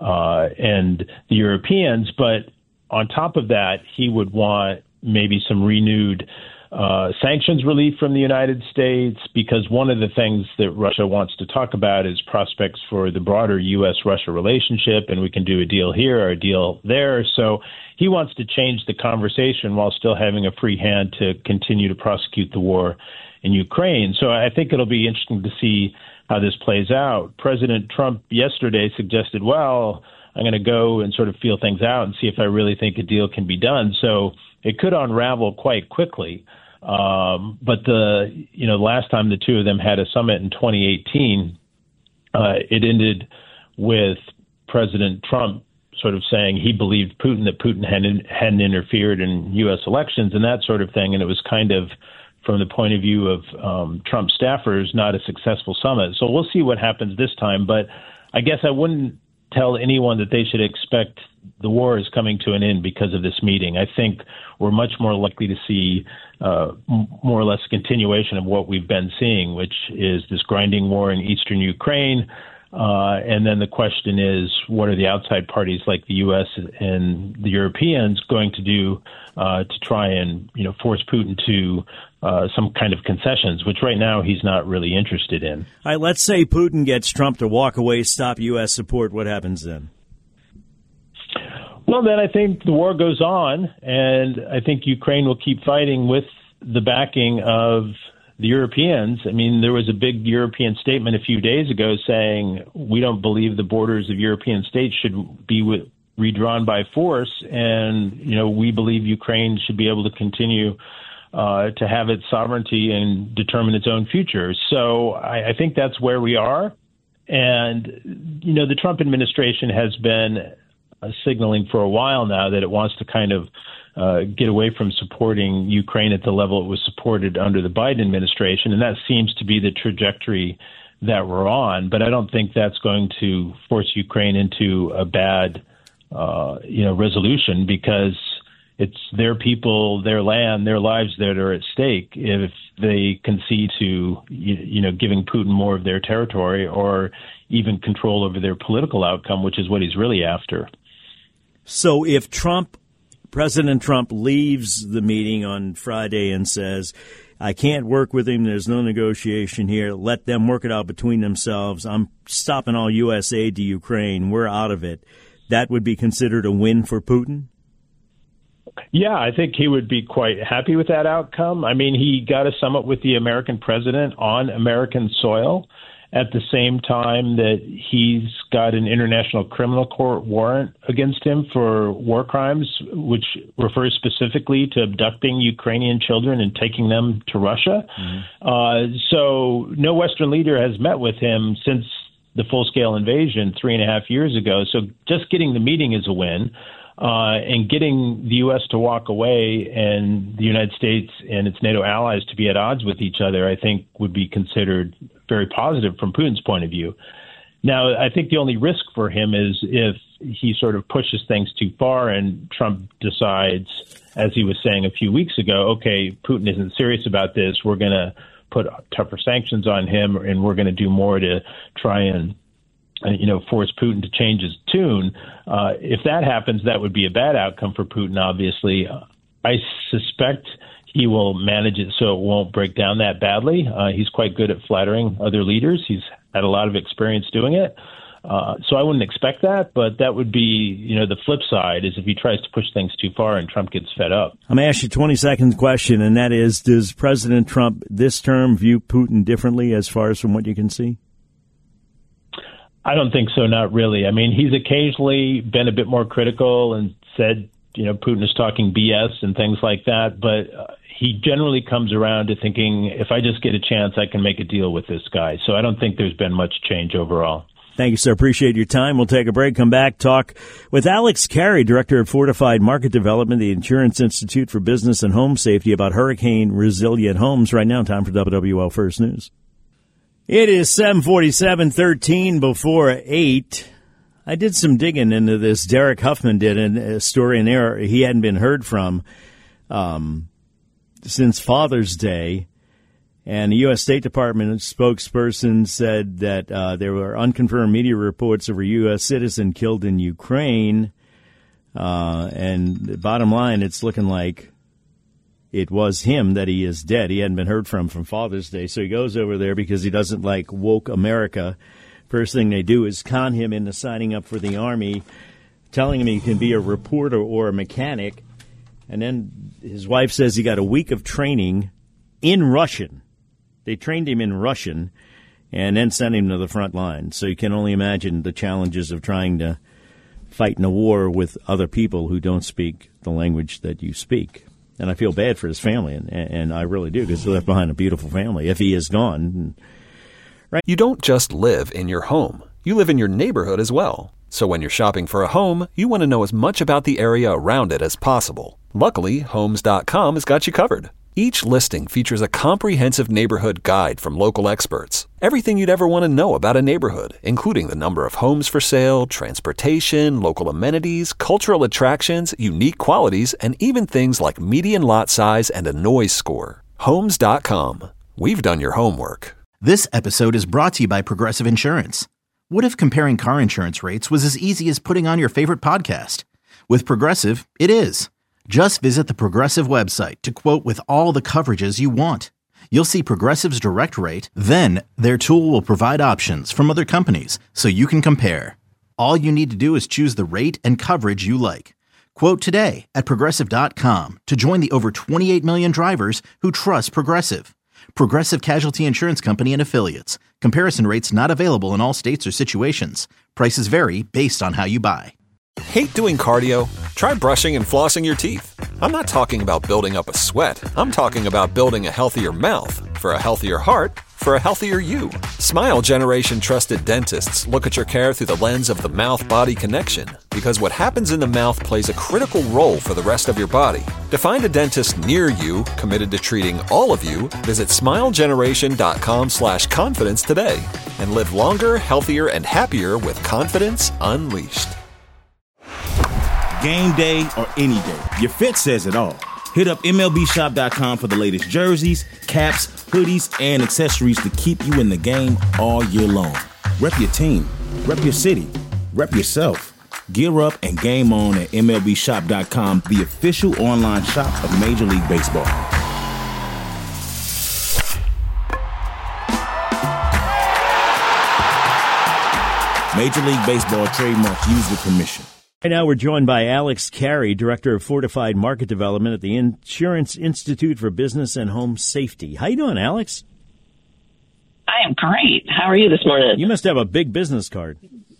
[SPEAKER 8] and the Europeans. But on top of that, he would want maybe some renewed sanctions relief from the United States, because one of the things that Russia wants to talk about is prospects for the broader U.S.-Russia relationship, and we can do a deal here or a deal there. So he wants to change the conversation while still having a free hand to continue to prosecute the war in Ukraine. So I think it'll be interesting to see how this plays out. President Trump yesterday suggested, well, I'm going to go and sort of feel things out and see if I really think a deal can be done. So it could unravel quite quickly. But last time the two of them had a summit in 2018, it ended with President Trump sort of saying he believed that Putin hadn't interfered in U.S. elections and that sort of thing. And it was kind of, from the point of view of Trump staffers, not a successful summit. So we'll see what happens this time. But I guess I wouldn't tell anyone that they should expect the war is coming to an end because of this meeting. I think we're much more likely to see more or less a continuation of what we've been seeing, which is this grinding war in eastern Ukraine. And then the question is, what are the outside parties like the U.S. and the Europeans going to do to try and force Putin to some kind of concessions, which right now he's not really interested in.
[SPEAKER 5] All right, let's say Putin gets Trump to walk away, stop U.S. support. What happens then?
[SPEAKER 8] Well, then I think the war goes on, and I think Ukraine will keep fighting with the backing of the Europeans. I mean, there was a big European statement a few days ago saying we don't believe the borders of European states should be redrawn by force, and we believe Ukraine should be able to continue to have its sovereignty and determine its own future. So I think that's where we are. And, the Trump administration has been signaling for a while now that it wants to kind of get away from supporting Ukraine at the level it was supported under the Biden administration. And that seems to be the trajectory that we're on. But I don't think that's going to force Ukraine into a bad, resolution, because it's their people, their land, their lives that are at stake if they concede to, giving Putin more of their territory or even control over their political outcome, which is what he's really after.
[SPEAKER 5] So if President Trump leaves the meeting on Friday and says, I can't work with him, there's no negotiation here, let them work it out between themselves, I'm stopping all U.S. aid to Ukraine, we're out of it, that would be considered a win for Putin?
[SPEAKER 8] Yeah, I think he would be quite happy with that outcome. I mean, he got a summit with the American president on American soil at the same time that he's got an international criminal court warrant against him for war crimes, which refers specifically to abducting Ukrainian children and taking them to Russia. Mm-hmm. So no Western leader has met with him since the full-scale invasion 3.5 years ago. So just getting the meeting is a win. And getting the U.S. to walk away and the United States and its NATO allies to be at odds with each other, I think would be considered very positive from Putin's point of view. Now, I think the only risk for him is if he sort of pushes things too far and Trump decides, as he was saying a few weeks ago, okay, Putin isn't serious about this, we're going to put tougher sanctions on him and we're going to do more to try and force Putin to change his tune. If that happens, that would be a bad outcome for Putin, obviously. I suspect he will manage it so it won't break down that badly. He's quite good at flattering other leaders. He's had a lot of experience doing it. So I wouldn't expect that, but that would be, the flip side is if he tries to push things too far and Trump gets fed up.
[SPEAKER 5] I'm going to ask you a 20-second question, and that is, does President Trump this term view Putin differently as far as from what you can see?
[SPEAKER 8] I don't think so, not really. I mean, he's occasionally been a bit more critical and said Putin is talking BS and things like that. But he generally comes around to thinking, if I just get a chance, I can make a deal with this guy. So I don't think there's been much change overall.
[SPEAKER 5] Thank you, sir. Appreciate your time. We'll take a break, come back, talk with Alex Carey, Director of Fortified Market Development, the Insurance Institute for Business and Home Safety, about hurricane-resilient homes. Right now, time for WWL First News. It is 7:47, 13 before 8. I did some digging into this. Derek Huffman did a story in there he hadn't been heard from since Father's Day. And the U.S. State Department spokesperson said that there were unconfirmed media reports of a U.S. citizen killed in Ukraine. And the bottom line, it's looking like it was him, that he is dead. He hadn't been heard from Father's Day. So he goes over there because he doesn't like woke America. First thing they do is con him into signing up for the Army, telling him he can be a reporter or a mechanic. And then his wife says he got a week of training in Russian. They trained him in Russian and then sent him to the front line. So you can only imagine the challenges of trying to fight in a war with other people who don't speak the language that you speak. And I feel bad for his family, and I really do, because he left behind a beautiful family if he is gone.
[SPEAKER 1] Right. You don't just live in your home. You live in your neighborhood as well. So when you're shopping for a home, you want to know as much about the area around it as possible. Luckily, Homes.com has got you covered. Each listing features a comprehensive neighborhood guide from local experts. Everything you'd ever want to know about a neighborhood, including the number of homes for sale, transportation, local amenities, cultural attractions, unique qualities, and even things like median lot size and a noise score. Homes.com. We've done your homework.
[SPEAKER 2] This episode is brought to you by Progressive Insurance. What if comparing car insurance rates was as easy as putting on your favorite podcast? With Progressive, it is. Just visit the Progressive website to quote with all the coverages you want. You'll see Progressive's direct rate, then their tool will provide options from other companies so you can compare. All you need to do is choose the rate and coverage you like. Quote today at Progressive.com to join the over 28 million drivers who trust Progressive. Progressive Casualty Insurance Company and Affiliates. Comparison rates not available in all states or situations. Prices vary based on how you buy.
[SPEAKER 1] Hate doing cardio? Try brushing and flossing your teeth. I'm not talking about building up a sweat. I'm talking about building a healthier mouth. For a healthier heart, for a healthier you. Smile Generation trusted dentists look at your care through the lens of the mouth-body connection, because what happens in the mouth plays a critical role for the rest of your body. To find a dentist near you committed to treating all of you, visit smilegeneration.com/confidence today and live longer, healthier, and happier with confidence unleashed.
[SPEAKER 4] Game day or any day, your fit says it all. Hit up MLBshop.com for the latest jerseys, caps, hoodies, and accessories to keep you in the game all year long. Rep your team, rep your city, rep yourself. Gear up and game on at MLBshop.com, the official online shop of Major League Baseball. Major League Baseball trademarks used with permission.
[SPEAKER 5] Right now we're joined by Alex Carey, Director of Fortified Market Development at the Insurance Institute for Business and Home Safety. How you doing, Alex?
[SPEAKER 9] I am great. How are you this morning?
[SPEAKER 5] You must have a big business card.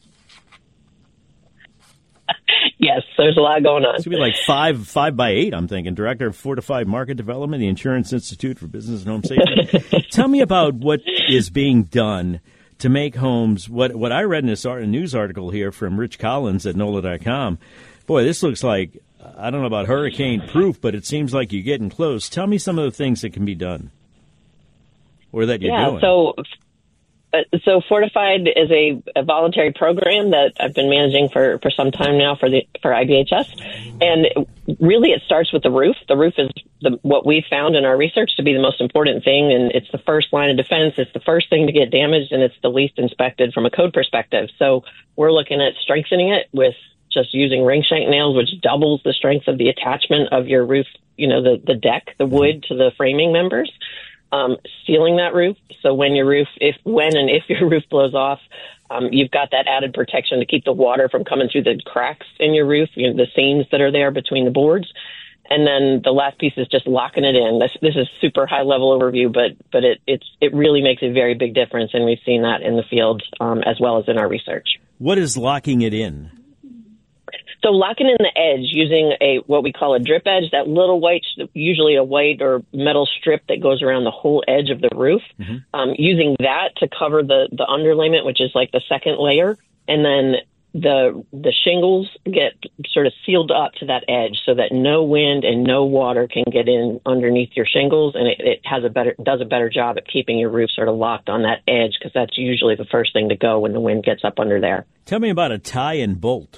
[SPEAKER 9] Yes, there's a lot going on.
[SPEAKER 5] It's going to be like 5 by 8, I'm thinking. Director of Fortified Market Development, the Insurance Institute for Business and Home Safety. Tell me about what is being done to make homes. What I read in this news article here from Rich Collins at NOLA.com, boy, this looks like, I don't know about hurricane-proof, but it seems like you're getting close. Tell me some of the things that can be done or that you're doing.
[SPEAKER 9] So Fortified is a voluntary program that I've been managing for some time now for IBHS. And really it starts with the roof. The roof is what we found in our research to be the most important thing. And it's the first line of defense. It's the first thing to get damaged, and it's the least inspected from a code perspective. So we're looking at strengthening it with just using ring shank nails, which doubles the strength of the attachment of your roof, the deck, the wood to the framing members. Sealing that roof, so when your roof blows off, you've got that added protection to keep the water from coming through the cracks in your roof, the seams that are there between the boards. And then the last piece is just locking it in. This is super high level overview, but it really makes a very big difference, and we've seen that in the field as well as in our research.
[SPEAKER 5] What is locking it in?
[SPEAKER 9] So locking in the edge using what we call a drip edge, that little white, usually a white or metal strip that goes around the whole edge of the roof, using that to cover the underlayment, which is like the second layer, and then the shingles get sort of sealed up to that edge so that no wind and no water can get in underneath your shingles, and it does a better job at keeping your roof sort of locked on that edge, because that's usually the first thing to go when the wind gets up under there.
[SPEAKER 5] Tell me about a tie and bolt.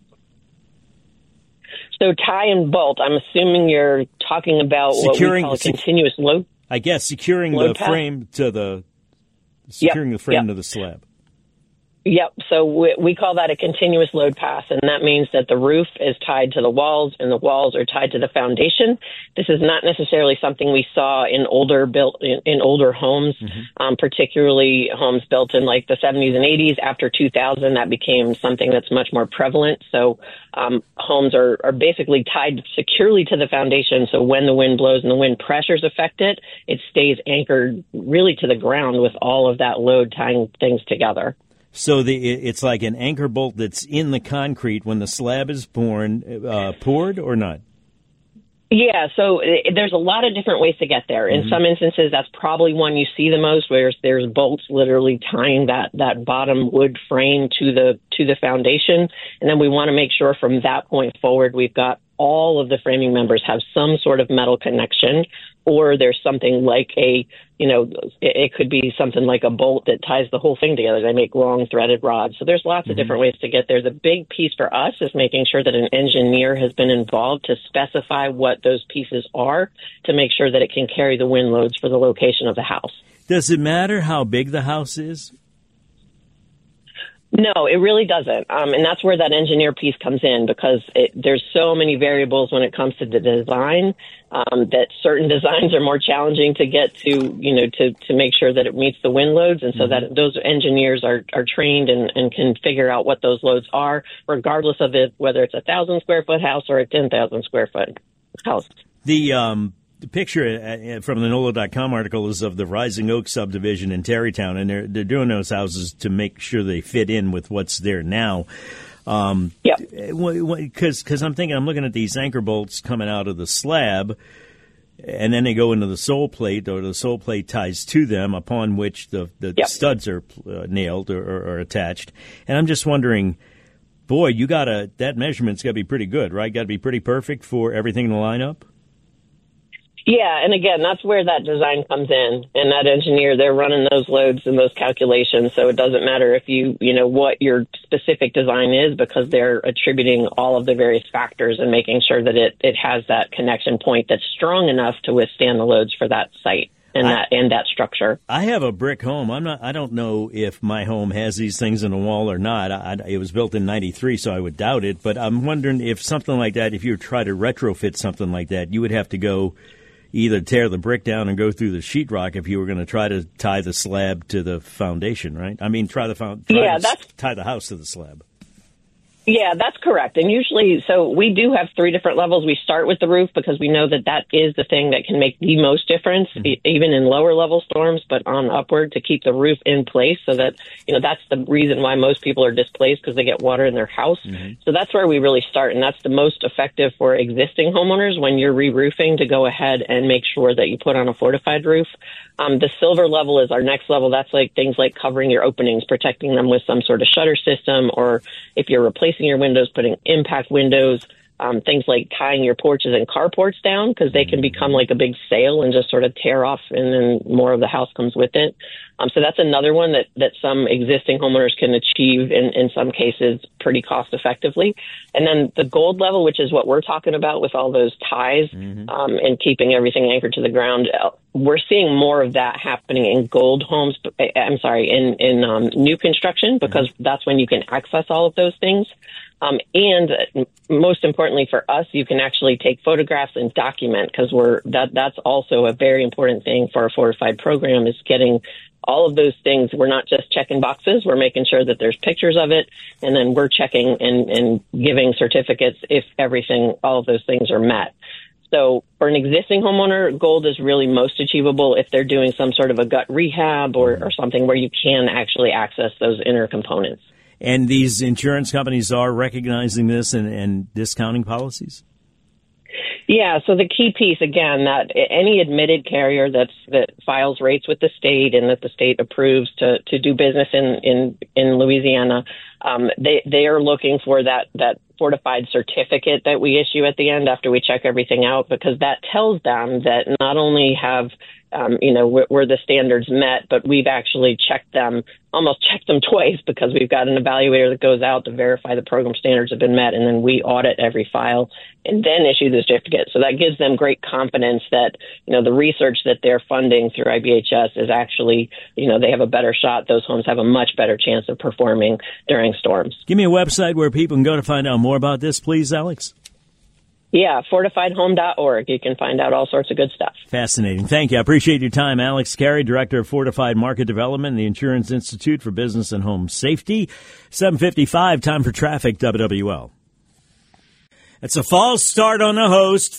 [SPEAKER 9] So tie and bolt, I'm assuming you're talking about what we call a continuous load.
[SPEAKER 5] I guess securing the frame to the to the slab.
[SPEAKER 9] Yep. So we call that a continuous load pass, and that means that the roof is tied to the walls and the walls are tied to the foundation. This is not necessarily something we saw in older homes, particularly homes built in like the 70s and 80s. After 2000, that became something that's much more prevalent. So homes are basically tied securely to the foundation. So when the wind blows and the wind pressures affect it, it stays anchored really to the ground with all of that load tying things together.
[SPEAKER 5] So it's like an anchor bolt that's in the concrete when the slab is poured or not?
[SPEAKER 9] Yeah, so there's a lot of different ways to get there. In some instances, that's probably one you see the most, where there's bolts literally tying that bottom wood frame to the foundation. And then we want to make sure from that point forward, we've got all of the framing members have some sort of metal connection, or there's something like it could be something like a bolt that ties the whole thing together. They make long threaded rods. So there's lots of different ways to get there. The big piece for us is making sure that an engineer has been involved to specify what those pieces are to make sure that it can carry the wind loads for the location of the house.
[SPEAKER 5] Does it matter how big the house is?
[SPEAKER 9] No, it really doesn't. And that's where that engineer piece comes in, because there's so many variables when it comes to the design, that certain designs are more challenging to get to make sure that it meets the wind loads. And so that those engineers are trained and can figure out what those loads are, regardless of whether it's a 1,000 square foot house or a 10,000 square foot house.
[SPEAKER 5] The picture from the NOLA.com article is of the Rising Oak subdivision in Tarrytown, and they're doing those houses to make sure they fit in with what's there now. Because I'm looking at these anchor bolts coming out of the slab, and then they go into the sole plate, or the sole plate ties to them, upon which the studs are nailed or attached. And I'm just wondering, boy, that measurement's got to be pretty good, right? Got to be pretty perfect for everything to line up?
[SPEAKER 9] Yeah, and again, that's where that design comes in, and that engineer, they're running those loads and those calculations, so it doesn't matter if you know what your specific design is, because they're attributing all of the various factors and making sure that it has that connection point that's strong enough to withstand the loads for that site and that structure.
[SPEAKER 5] I have a brick home. I don't know if my home has these things in the wall or not. It was built in 93, so I would doubt it, but I'm wondering if something like that, if you try to retrofit something like that, you would have to go either tear the brick down and go through the sheetrock if you were going to try to tie the slab to the foundation, right? I mean, tie the house to the slab.
[SPEAKER 9] Yeah, that's correct. And usually, so we do have 3 different levels. We start with the roof because we know that is the thing that can make the most difference, even in lower level storms, but on upward, to keep the roof in place, so that, that's the reason why most people are displaced, because they get water in their house. So that's where we really start. And that's the most effective for existing homeowners when you're re-roofing, to go ahead and make sure that you put on a fortified roof. The silver level is our next level. That's like things like covering your openings, protecting them with some sort of shutter system, or if you're replacing your windows, putting impact windows, things like tying your porches and carports down, because they can become like a big sail and just sort of tear off, and then more of the house comes with it. So that's another one that some existing homeowners can achieve in some cases pretty cost effectively. And then the gold level, which is what we're talking about with all those ties and keeping everything anchored to the ground. We're seeing more of that happening in gold homes. In new construction, because that's when you can access all of those things. And most importantly for us, you can actually take photographs and document, because that's also a very important thing for a fortified program, is getting all of those things. We're not just checking boxes. We're making sure that there's pictures of it, and then we're checking and giving certificates if all of those things are met. So for an existing homeowner, gold is really most achievable if they're doing some sort of a gut rehab or something where you can actually access those inner components.
[SPEAKER 5] And these insurance companies are recognizing this and discounting policies?
[SPEAKER 9] Yeah, so the key piece, again, that any admitted carrier that files rates with the state and that the state approves to do business in Louisiana, they are looking for that fortified certificate that we issue at the end after we check everything out, because that tells them that not only have were the standards met, but we've actually almost checked them twice, because we've got an evaluator that goes out to verify the program standards have been met, and then we audit every file and then issue the certificate. So that gives them great confidence that, the research that they're funding through IBHS is actually, they have a better shot. Those homes have a much better chance of performing during storms.
[SPEAKER 5] Give me a website where people can go to find out more about this, please, Alex.
[SPEAKER 9] Yeah, fortifiedhome.org. You can find out all sorts of good stuff.
[SPEAKER 5] Fascinating. Thank you. I appreciate your time. Alex Carey, Director of Fortified Market Development, the Insurance Institute for Business and Home Safety. 7:55, time for traffic, WWL. It's a false start on the host.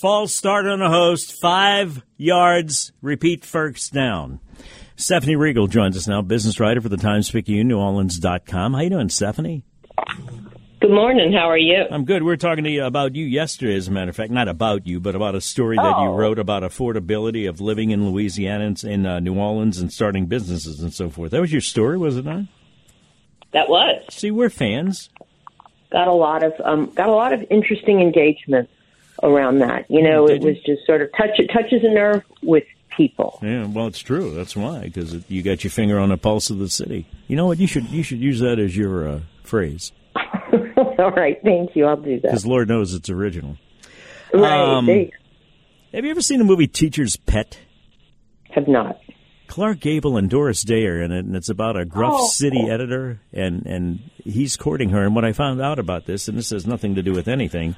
[SPEAKER 5] 5 yards. Repeat first down. Stephanie Regal joins us now, business writer for the Times-Picayune, NewOrleans.com. How you doing, Stephanie?
[SPEAKER 9] Good morning. How are you?
[SPEAKER 5] I'm good. We were talking to you about you yesterday, as a matter of fact. Not about you, but about a story that you wrote about affordability of living in Louisiana, in New Orleans, and starting businesses and so forth. That was your story, was it not?
[SPEAKER 10] That was.
[SPEAKER 5] See, we're fans.
[SPEAKER 10] Got a lot of interesting engagement around that. It was just sort of touches a nerve with people.
[SPEAKER 5] Yeah, well, it's true. That's why, because you got your finger on the pulse of the city. You know what? You should use that as your phrase.
[SPEAKER 10] All right, thank you. I'll do that.
[SPEAKER 5] Because Lord knows it's original.
[SPEAKER 10] Right.
[SPEAKER 5] Have you ever seen the movie Teacher's Pet?
[SPEAKER 10] Have not.
[SPEAKER 5] Clark Gable and Doris Day are in it, and it's about a gruff city editor, and he's courting her. And what I found out about this, and this has nothing to do with anything,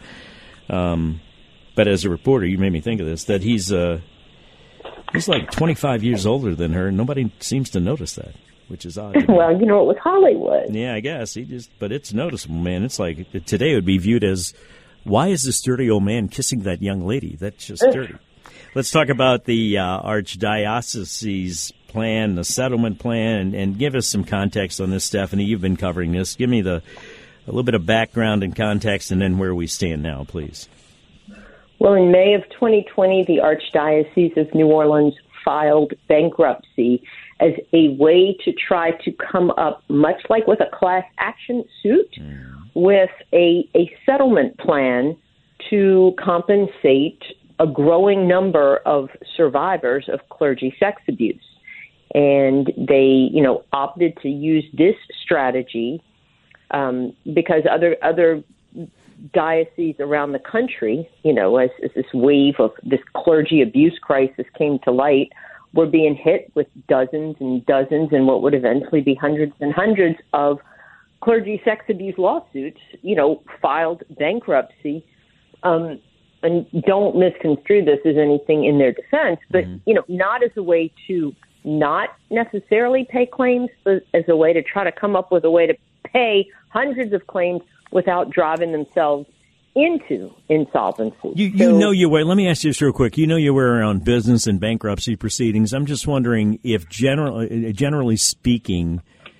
[SPEAKER 5] but as a reporter, you made me think of this, that he's like 25 years older than her, and nobody seems to notice that, which is odd.
[SPEAKER 10] Well, it was Hollywood.
[SPEAKER 5] Yeah, I guess. But it's noticeable, man. It's like today it would be viewed as, why is this dirty old man kissing that young lady? That's just dirty. Let's talk about the Archdiocese's plan, the settlement plan, and give us some context on this, Stephanie. You've been covering this. Give me a little bit of background and context, and then where we stand now, please.
[SPEAKER 10] Well, in May of 2020, the Archdiocese of New Orleans filed bankruptcy as a way to try to come up, much like with a class action suit, with a settlement plan to compensate a growing number of survivors of clergy sex abuse. And they, opted to use this strategy because other dioceses around the country, as this wave of this clergy abuse crisis came to light, were being hit with dozens and dozens and what would eventually be hundreds and hundreds of clergy sex abuse lawsuits, filed bankruptcy. And don't misconstrue this as anything in their defense, but, not as a way to not necessarily pay claims, but as a way to try to come up with a way to pay hundreds of claims without driving themselves into insolvency.
[SPEAKER 5] Let me ask you this real quick. You were around business and bankruptcy proceedings. I'm just wondering if generally speaking,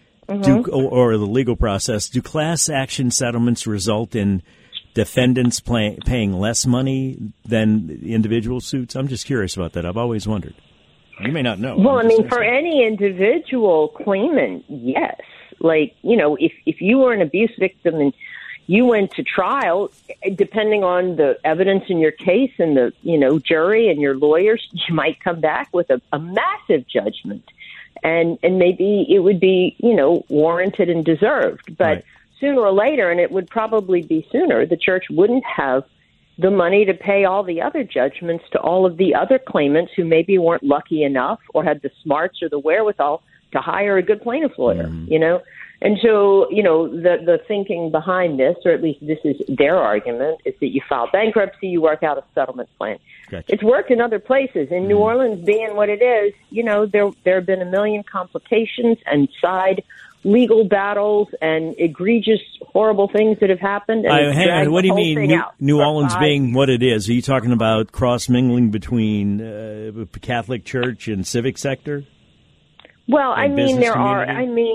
[SPEAKER 5] or the legal process, do class action settlements result in defendants paying less money than individual suits? I'm just curious about that. I've always wondered. You may not know.
[SPEAKER 10] Well, for any individual claimant, yes. Like, if you were an abuse victim and you went to trial, depending on the evidence in your case and the, jury and your lawyers, you might come back with a massive judgment. And maybe it would be, warranted and deserved. But
[SPEAKER 5] right.
[SPEAKER 10] Sooner or later, and it would probably be sooner, the church wouldn't have the money to pay all the other judgments to all of the other claimants who maybe weren't lucky enough or had the smarts or the wherewithal to hire a good plaintiff lawyer, And so, the thinking behind this, or at least this is their argument, is that you file bankruptcy, you work out a settlement plan.
[SPEAKER 5] Gotcha.
[SPEAKER 10] It's worked in other places. In New Orleans being what it is, there have been a million complications and side legal battles and egregious, horrible things that have happened. And
[SPEAKER 5] what do you mean, New Orleans being what it is? Are you talking about cross-mingling between Catholic Church and civic sector?
[SPEAKER 10] Well, I mean, there are.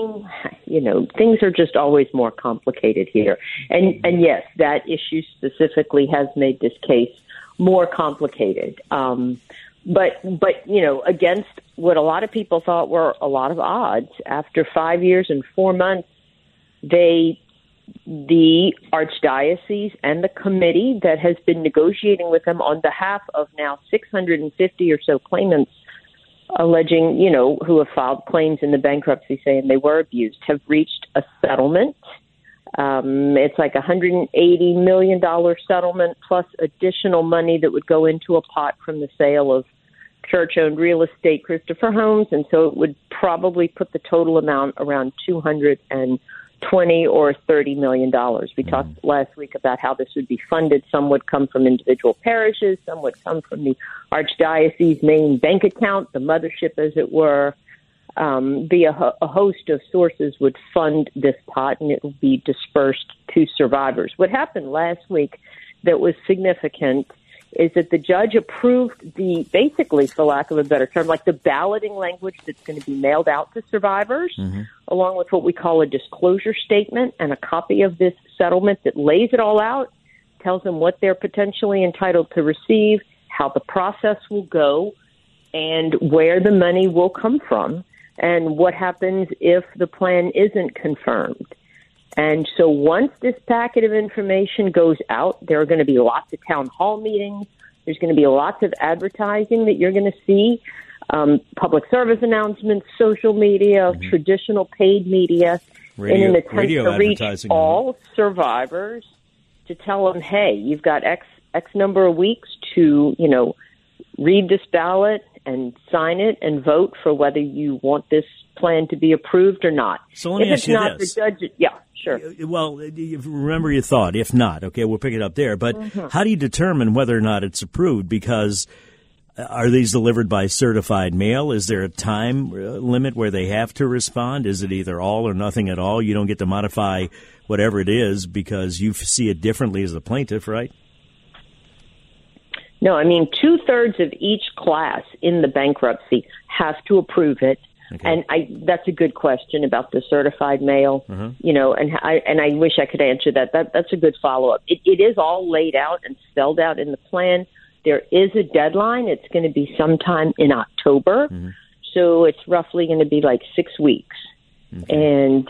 [SPEAKER 10] Things are just always more complicated here, and yes, that issue specifically has made this case more complicated. But against what a lot of people thought were a lot of odds, after 5 years and 4 months, the archdiocese and the committee that has been negotiating with them on behalf of now 650 or so claimants alleging, who have filed claims in the bankruptcy saying they were abused, have reached a settlement. It's like $180 million settlement plus additional money that would go into a pot from the sale of church-owned real estate, Christopher Homes, and so it would probably put the total amount around $220 or $30 million. We talked last week about how this would be funded. Some would come from individual parishes, some would come from the archdiocese main bank account, the mothership, as it were. A host of sources would fund this pot, and it would be dispersed to survivors. What happened last week that was significant is that the judge approved basically, for lack of a better term, like the balloting language that's going to be mailed out to survivors, along with what we call a disclosure statement and a copy of this settlement that lays it all out, tells them what they're potentially entitled to receive, how the process will go, and where the money will come from, and what happens if the plan isn't confirmed. And so once this packet of information goes out, there are going to be lots of town hall meetings. There's going to be lots of advertising that you're going to see, public service announcements, social media, traditional paid media, in an attempt to reach all survivors to tell them, hey, you've got X number of weeks to, read this ballot and sign it and vote for whether you want this plan to be approved or not.
[SPEAKER 5] So let me ask you this.
[SPEAKER 10] The judge, yeah. Sure.
[SPEAKER 5] Well, remember your thought. If not, okay, we'll pick it up there. But how do you determine whether or not it's approved? Because are these delivered by certified mail? Is there a time limit where they have to respond? Is it either all or nothing at all? You don't get to modify whatever it is because you see it differently as the plaintiff, right?
[SPEAKER 10] No, I mean, 2/3 of each class in the bankruptcy have to approve it. Okay. And that's a good question about the certified mail, and I wish I could answer that. That's a good follow-up. It is all laid out and spelled out in the plan. There is a deadline. It's going to be sometime in October. So it's roughly going to be like 6 weeks. Okay.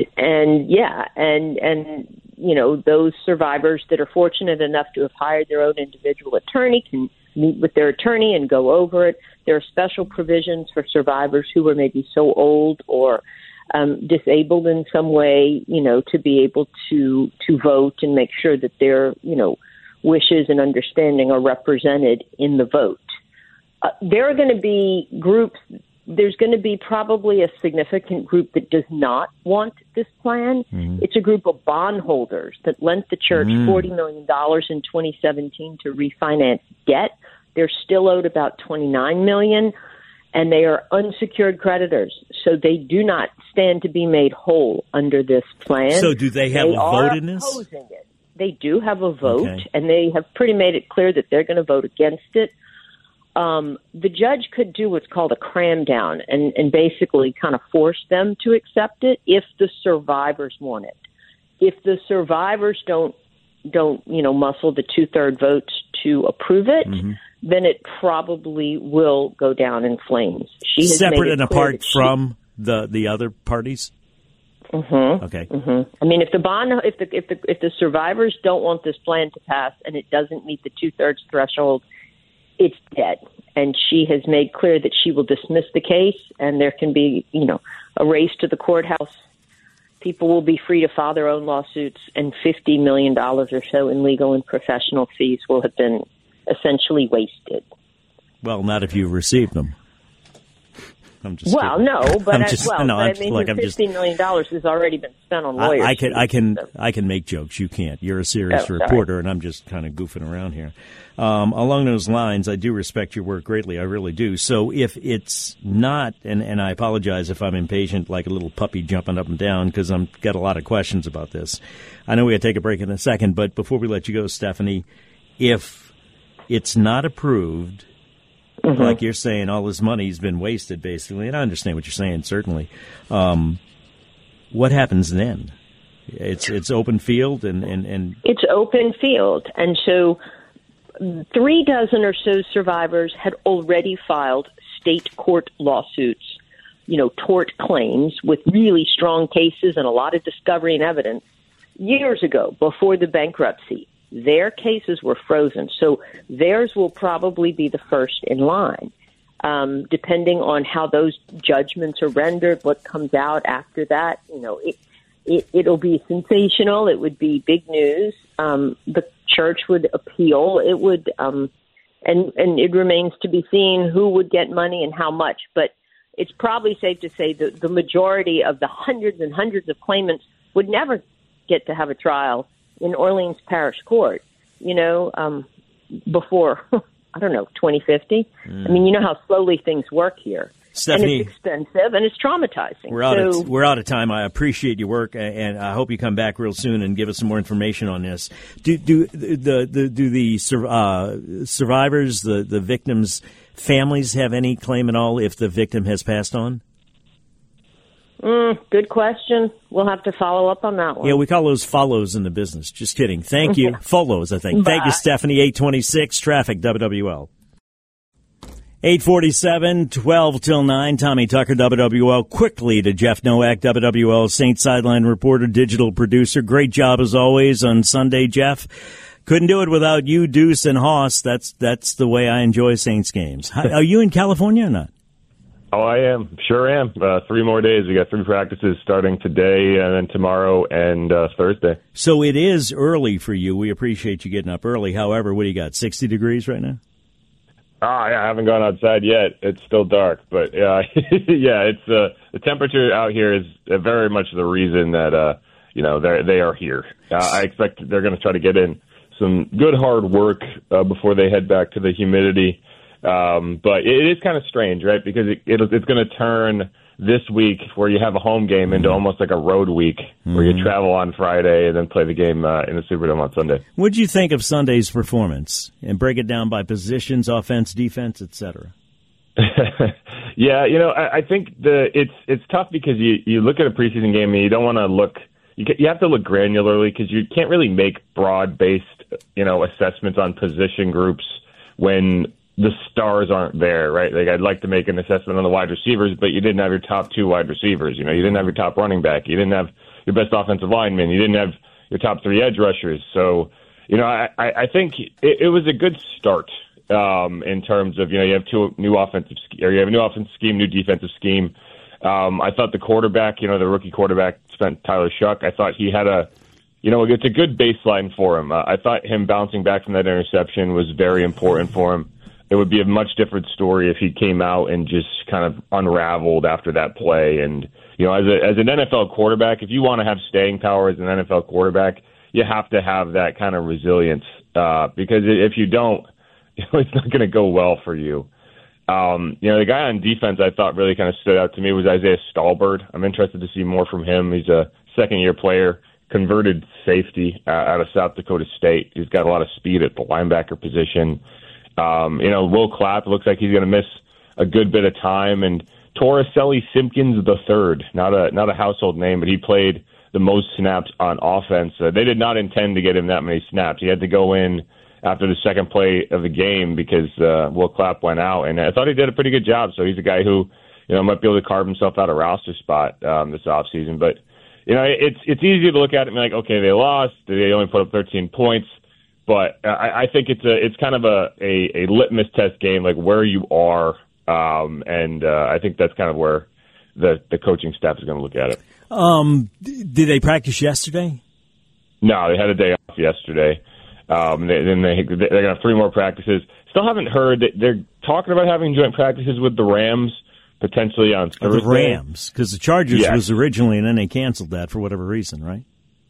[SPEAKER 10] And those survivors that are fortunate enough to have hired their own individual attorney can meet with their attorney and go over it. There are special provisions for survivors who are maybe so old or disabled in some way, to be able to vote and make sure that their, wishes and understanding are represented in the vote. There are going to be groups. There's going to be probably a significant group that does not want this plan. It's a group of bondholders that lent the church $40 million in 2017 to refinance debt. They're still owed about $29 million, and they are unsecured creditors, so they do not stand to be made whole under this plan.
[SPEAKER 5] So do they have a vote in this?
[SPEAKER 10] Opposing it. They do have a vote, and they have pretty made it clear that they're going to vote against it. The judge could do what's called a cram down and basically kind of force them to accept it if the survivors want it. If the survivors don't muscle the 2/3 votes to approve it, then it probably will go down in flames. She has
[SPEAKER 5] separate
[SPEAKER 10] made it
[SPEAKER 5] and apart from the other parties. Okay.
[SPEAKER 10] I mean, if the survivors don't want this plan to pass and it doesn't meet the 2/3 threshold, it's dead. And she has made clear that she will dismiss the case, and there can be, a race to the courthouse. People will be free to file their own lawsuits, and $50 million or so in legal and professional fees will have been essentially wasted.
[SPEAKER 5] Well, not if you've received them. I'm just
[SPEAKER 10] well,
[SPEAKER 5] kidding.
[SPEAKER 10] no, but
[SPEAKER 5] $50
[SPEAKER 10] million has already been spent on lawyers.
[SPEAKER 5] I can make jokes. You can't. You're a serious reporter, and I'm just kind of goofing around here. Along those lines, I do respect your work greatly. I really do. So if it's not, and I apologize if I'm impatient like a little puppy jumping up and down because I've got a lot of questions about this. I know we got to take a break in a second, but before we let you go, Stephanie, if it's not approved like you're saying, all this money's been wasted, basically. And I understand what you're saying, certainly. What happens then? It's open field and
[SPEAKER 10] it's open field, and so 36 or so survivors had already filed state court lawsuits, tort claims with really strong cases and a lot of discovery and evidence years ago before the bankruptcy. Their cases were frozen, so theirs will probably be the first in line, depending on how those judgments are rendered, what comes out after that. It'll be sensational. It would be big news. The church would appeal. It would, and it remains to be seen who would get money and how much. But it's probably safe to say that the majority of the hundreds and hundreds of claimants would never get to have a trial in Orleans Parish Court, before, 2050. I mean, you know how slowly things work here.
[SPEAKER 5] Stephanie,
[SPEAKER 10] and it's expensive and it's traumatizing.
[SPEAKER 5] We're out of time. I appreciate your work, and I hope you come back real soon and give us some more information on this. Do the survivors, the victims' families have any claim at all if the victim has passed on?
[SPEAKER 10] Good question. We'll have to follow up on that one.
[SPEAKER 5] Yeah, we call those follows in the business. Just kidding. Thank you. Follows, I think. Bye. Thank you, Stephanie. 826 Traffic, WWL. 847, 12 till 9. Tommy Tucker, WWL. Quickly to Jeff Nowak, WWL Saint Sideline reporter, digital producer. Great job as always on Sunday, Jeff. Couldn't do it without you, Deuce, and Hoss. That's the way I enjoy Saints games. Are you in California or not?
[SPEAKER 11] Oh, I am. Sure am. 3 more days. We got 3 practices starting today and then tomorrow and Thursday.
[SPEAKER 5] So it is early for you. We appreciate you getting up early. However, what do you got, 60 degrees right now?
[SPEAKER 11] I haven't gone outside yet. It's still dark. But, yeah, it's the temperature out here is very much the reason that, they are here. I expect they're going to try to get in some good hard work before they head back to the humidity. But it is kind of strange, right? Because it's going to turn this week where you have a home game into almost like a road week where you travel on Friday and then play the game in the Superdome on Sunday.
[SPEAKER 5] What did you think of Sunday's performance? And break it down by positions, offense, defense, etc.
[SPEAKER 11] Yeah, I think it's tough because you look at a preseason game and you don't want to look. You have to look granularly because you can't really make broad-based, assessments on position groups when the stars aren't there, right? Like I'd like to make an assessment on the wide receivers, but you didn't have your top 2 wide receivers. You didn't have your top running back. You didn't have your best offensive lineman. You didn't have your top 3 edge rushers. So, I think it was a good start in terms of, you have you have a new offensive scheme, new defensive scheme. I thought the quarterback, the rookie quarterback, Tyler Shuck, I thought he had it's a good baseline for him. I thought him bouncing back from that interception was very important for him. It would be a much different story if he came out and just kind of unraveled after that play. And, as an NFL quarterback, if you want to have staying power as an NFL quarterback, you have to have that kind of resilience because if you don't, it's not going to go well for you. The guy on defense I thought really kind of stood out to me was Isaiah Stallbird. I'm interested to see more from him. He's a second-year player, converted safety out of South Dakota State. He's got a lot of speed at the linebacker position. Will Clapp looks like he's going to miss a good bit of time, and Torricelli Simpkins III, not a household name, but he played the most snaps on offense. They did not intend to get him that many snaps. He had to go in after the second play of the game because Will Clapp went out, and I thought he did a pretty good job. So he's a guy who might be able to carve himself out a roster spot this offseason. But it's easy to look at it and be like, okay, they lost, they only put up 13 points. But I think it's kind of a litmus test game, like where you are, and I think that's kind of where the coaching staff is going to look at it.
[SPEAKER 5] Did they practice yesterday?
[SPEAKER 11] No, they had a day off yesterday. They're going to have 3 more practices. Still haven't heard that they're talking about having joint practices with the Rams potentially on Thursday.
[SPEAKER 5] The Rams, because the Chargers was originally, and then they canceled that for whatever reason, right?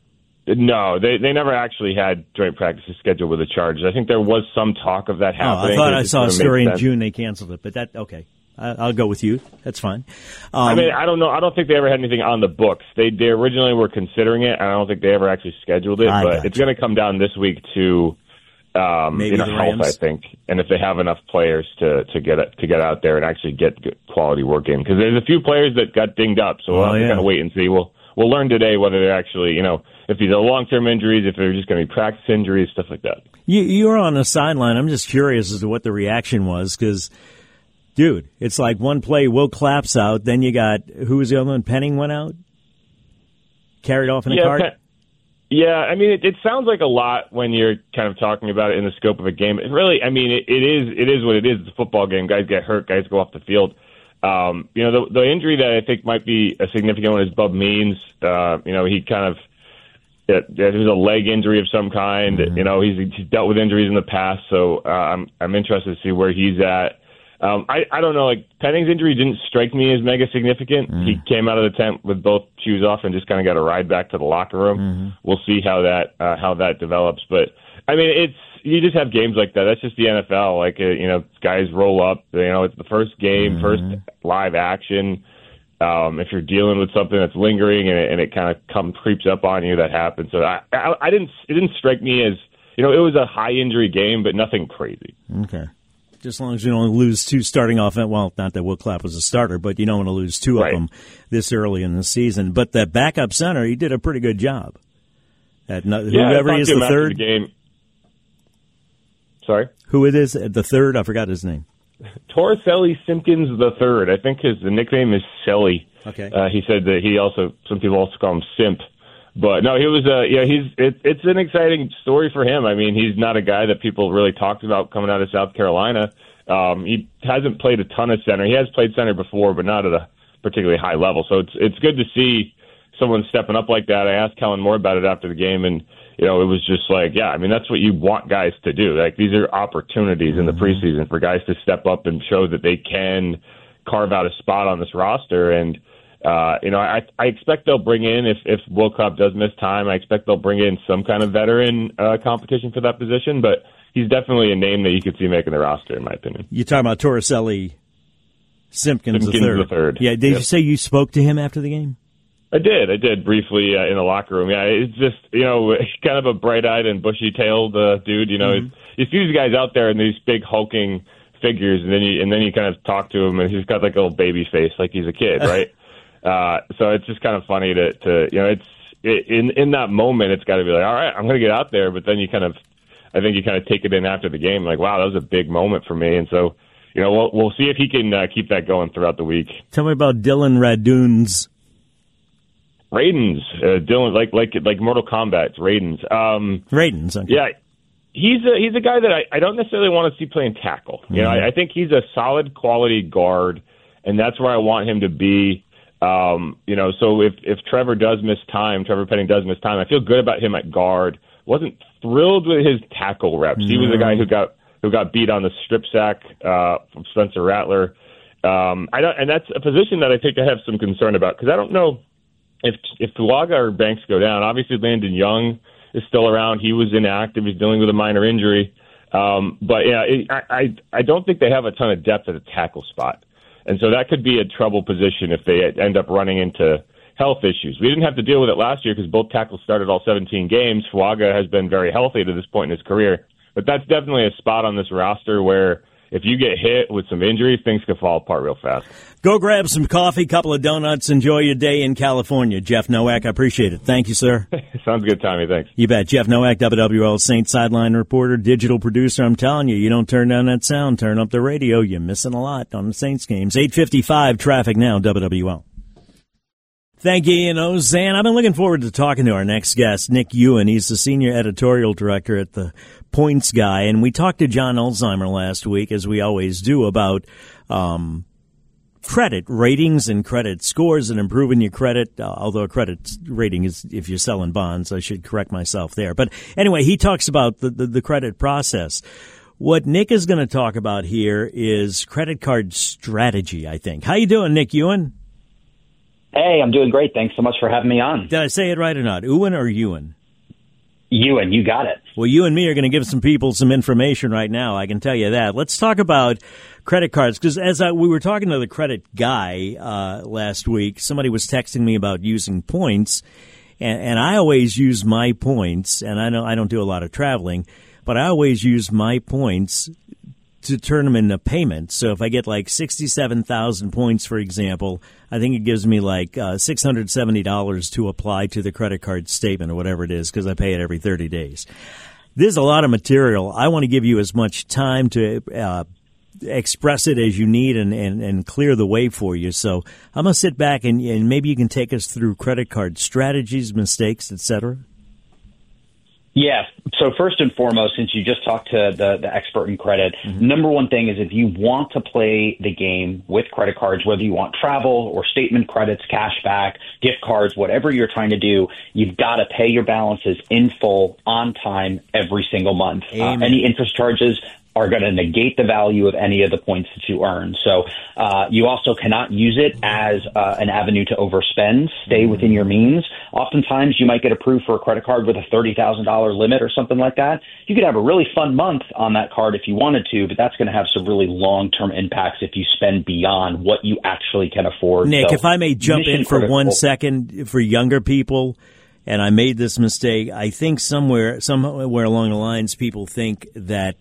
[SPEAKER 11] No, they never actually had joint practices scheduled with the Chargers. I think there was some talk of that happening.
[SPEAKER 5] I thought I saw a story in June they canceled it, but okay. I'll go with you. That's fine.
[SPEAKER 11] I don't know. I don't think they ever had anything on the books. They originally were considering it, and I don't think they ever actually scheduled it. But it's going to come down this week to
[SPEAKER 5] Maybe the
[SPEAKER 11] health,
[SPEAKER 5] Rams.
[SPEAKER 11] I think, and if they have enough players to get out there and actually get good quality work in, because there's a few players that got dinged up, so we'll have to kind of wait and see. We'll learn today whether they're actually, if these are long-term injuries, if they're just going to be practice injuries, stuff like that.
[SPEAKER 5] You were on the sideline. I'm just curious as to what the reaction was, because, dude, it's like one play, Will Clapp's out, then you got, who was the other one? Penning went out? Carried off in a cart?
[SPEAKER 11] Yeah, I mean, it sounds like a lot when you're kind of talking about it in the scope of a game. It really, I mean, it is what it is. It's a football game. Guys get hurt. Guys go off the field. The injury that I think might be a significant one is Bub Means. He kind of, there was a leg injury of some kind. Mm-hmm. He's dealt with injuries in the past, so I'm interested to see where he's at. I don't know. Like, Penning's injury didn't strike me as mega significant. He came out of the tent with both shoes off and just kind of got a ride back to the locker room. Mm-hmm. We'll see how that develops. But I mean, you just have games like that. That's just the NFL. Like, guys roll up. It's the first game, first live action. If you're dealing with something that's lingering and it kind of creeps up on you, that happens. So it didn't strike me as, it was a high injury game, but nothing crazy.
[SPEAKER 5] Okay. Just as long as you don't lose two starting offense. Well, not that Will Clapp was a starter, but you don't want to lose two of them this early in the season. But that backup center, he did a pretty good job. Whoever is the third.
[SPEAKER 11] The game. Sorry?
[SPEAKER 5] Who it is, the third? I forgot his name.
[SPEAKER 11] Torricelli Simpkins the third. I think the nickname is Selly.
[SPEAKER 5] Okay.
[SPEAKER 11] He said that some people also call him Simp. But no, he was it's an exciting story for him. I mean, he's not a guy that people really talked about coming out of South Carolina. He hasn't played a ton of center. He has played center before, but not at a particularly high level. So it's good to see someone stepping up like that. I asked Kellen Moore about it after the game, and it was just like, yeah, I mean, that's what you want guys to do. Like, these are opportunities in the preseason for guys to step up and show that they can carve out a spot on this roster. And I expect they'll bring in, if Will Clapp does miss time, I expect they'll bring in some kind of veteran competition for that position, but he's definitely a name that you could see making the roster, in my opinion.
[SPEAKER 5] You're talking about Torricelli Simpkins the third. Yeah, did you say you spoke to him after the game?
[SPEAKER 11] I did briefly in the locker room. Yeah, it's just, kind of a bright-eyed and bushy-tailed dude. You see these guys out there in these big hulking figures, and then you kind of talk to him, and he's got like a little baby face, like he's a kid, right? So it's just kind of funny in that moment, it's got to be like, all right, I'm going to get out there. But then I think you kind of take it in after the game, like, wow, that was a big moment for me. And so, we'll see if he can keep that going throughout the week.
[SPEAKER 5] Tell me about Dylan Raduns.
[SPEAKER 11] Dylan, like Mortal Kombat, it's Radins.
[SPEAKER 5] Radins, okay.
[SPEAKER 11] Yeah. He's a guy that I don't necessarily want to see playing tackle. I think he's a solid quality guard, and that's where I want him to be. So if Trevor Penning does miss time, I feel good about him at guard. Wasn't thrilled with his tackle reps. He was a guy who got beat on the strip sack from Spencer Rattler. And that's a position that I think I have some concern about, because I don't know if Fuaga or Banks go down. Obviously, Landon Young is still around. He was inactive. He's dealing with a minor injury. But yeah, I don't think they have a ton of depth at a tackle spot. And so that could be a trouble position if they end up running into health issues. We didn't have to deal with it last year because both tackles started all 17 games. Fuaga has been very healthy to this point in his career. But that's definitely a spot on this roster where if you get hit with some injuries, things could fall apart real fast.
[SPEAKER 5] Go grab some coffee, couple of donuts, enjoy your day in California. Jeff Nowak, I appreciate it. Thank you, sir.
[SPEAKER 11] Sounds good, Tommy. Thanks.
[SPEAKER 5] You bet. Jeff Nowak, WWL Saints sideline reporter, digital producer. I'm telling you, you don't turn down that sound, turn up the radio. You're missing a lot on the Saints games. 8:55 traffic now, WWL. Thank you, Ian Ozan. I've been looking forward to talking to our next guest, Nick Ewan. He's the senior editorial director at the Points Guy, and we talked to John Alzheimer last week, as we always do, about credit ratings and credit scores and improving your credit, although a credit rating is if you're selling bonds. I should correct myself there. But anyway, he talks about the credit process. What Nick is going to talk about here is credit card strategy, I think. How you doing, Nick Ewan?
[SPEAKER 12] Hey, I'm doing great. Thanks so much for having me on.
[SPEAKER 5] Did I say it right or not? Ewan or Ewan?
[SPEAKER 12] Ewan, you got it.
[SPEAKER 5] Well, you and me are going to give some people some information right now. I can tell you that. Let's talk about credit cards, because we were talking to the credit guy last week, somebody was texting me about using points, and I always use my points, and I don't do a lot of traveling, but I always use my points to turn them into payments. So if I get like 67,000 points, for example, I think it gives me like $670 to apply to the credit card statement or whatever it is, because I pay it every 30 days. There's a lot of material. I want to give you as much time to express it as you need and clear the way for you. So I'm going to sit back and maybe you can take us through credit card strategies, mistakes, etc.
[SPEAKER 12] Yeah. So first and foremost, since you just talked to the expert in credit, number one thing is if you want to play the game with credit cards, whether you want travel or statement credits, cash back, gift cards, whatever you're trying to do, you've got to pay your balances in full on time every single month. Any interest charges are going to negate the value of any of the points that you earn. So you also cannot use it as an avenue to overspend. Stay within your means. Oftentimes, you might get approved for a credit card with a $30,000 limit or something like that. You could have a really fun month on that card if you wanted to, but that's going to have some really long-term impacts if you spend beyond what you actually can afford.
[SPEAKER 5] Nick,
[SPEAKER 12] so,
[SPEAKER 5] if I may jump in for 1 second, for younger people, and I made this mistake, I think somewhere along the lines, people think that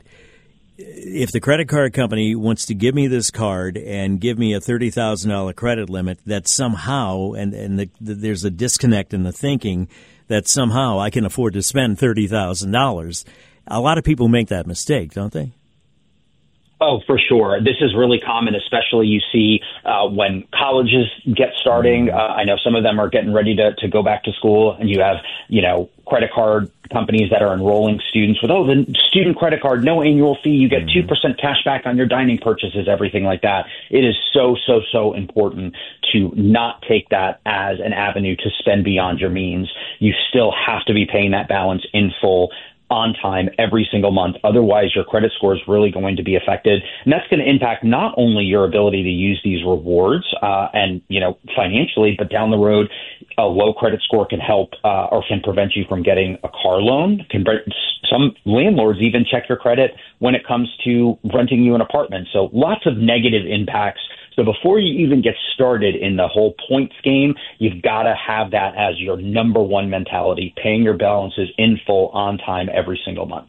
[SPEAKER 5] if the credit card company wants to give me this card and give me a $30,000 credit limit, that somehow, there's a disconnect in the thinking that somehow I can afford to spend $30,000. A lot of people make that mistake, don't they?
[SPEAKER 12] Oh, for sure. This is really common, especially you see when colleges get starting. I know some of them are getting ready to go back to school, and you have, credit card companies that are enrolling students with, the student credit card, no annual fee. You get 2% cash back on your dining purchases, everything like that. It is so important to not take that as an avenue to spend beyond your means. You still have to be paying that balance in full on time every single month. Otherwise, your credit score is really going to be affected. And that's going to impact not only your ability to use these rewards and financially, but down the road, a low credit score can help or can prevent you from getting a car loan. Some landlords even check your credit when it comes to renting you an apartment. So lots of negative impacts. So before you even get started in the whole points game, you've got to have that as your number one mentality, paying your balances in full on time every single month.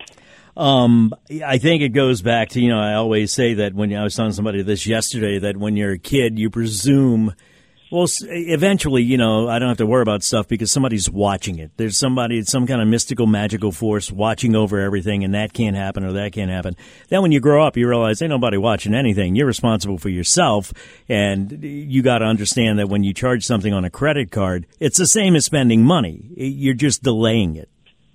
[SPEAKER 5] I think it goes back to, I always say that when I was telling somebody this yesterday, that when you're a kid, you presume, well, eventually, I don't have to worry about stuff because somebody's watching it. There's some kind of mystical, magical force watching over everything, and that can't happen or that can't happen. Then when you grow up, you realize ain't nobody watching anything. You're responsible for yourself, and you got to understand that when you charge something on a credit card, it's the same as spending money. You're just delaying it.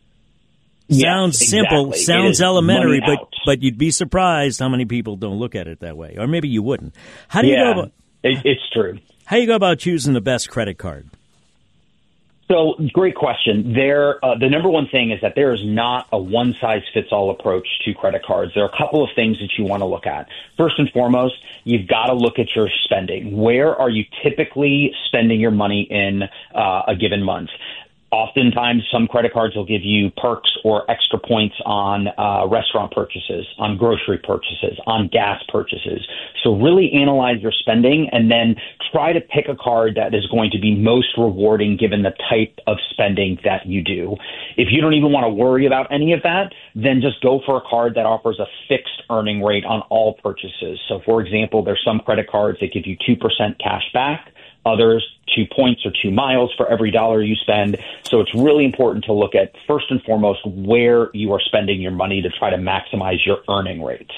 [SPEAKER 5] Sounds simple, sounds elementary, but you'd be surprised how many people don't look at it that way, or maybe you wouldn't. How do you go about?
[SPEAKER 12] It's true.
[SPEAKER 5] How do you go about choosing the best credit card?
[SPEAKER 12] So, great question. The number one thing is that there is not a one-size-fits-all approach to credit cards. There are a couple of things that you want to look at. First and foremost, you've got to look at your spending. Where are you typically spending your money in a given month? Oftentimes, some credit cards will give you perks or extra points on restaurant purchases, on grocery purchases, on gas purchases. So really analyze your spending and then try to pick a card that is going to be most rewarding given the type of spending that you do. If you don't even want to worry about any of that, then just go for a card that offers a fixed earning rate on all purchases. So, for example, there's some credit cards that give you 2% cash back. Others, 2 points or 2 miles for every dollar you spend. So it's really important to look at, first and foremost, where you are spending your money to try to maximize your earning rates.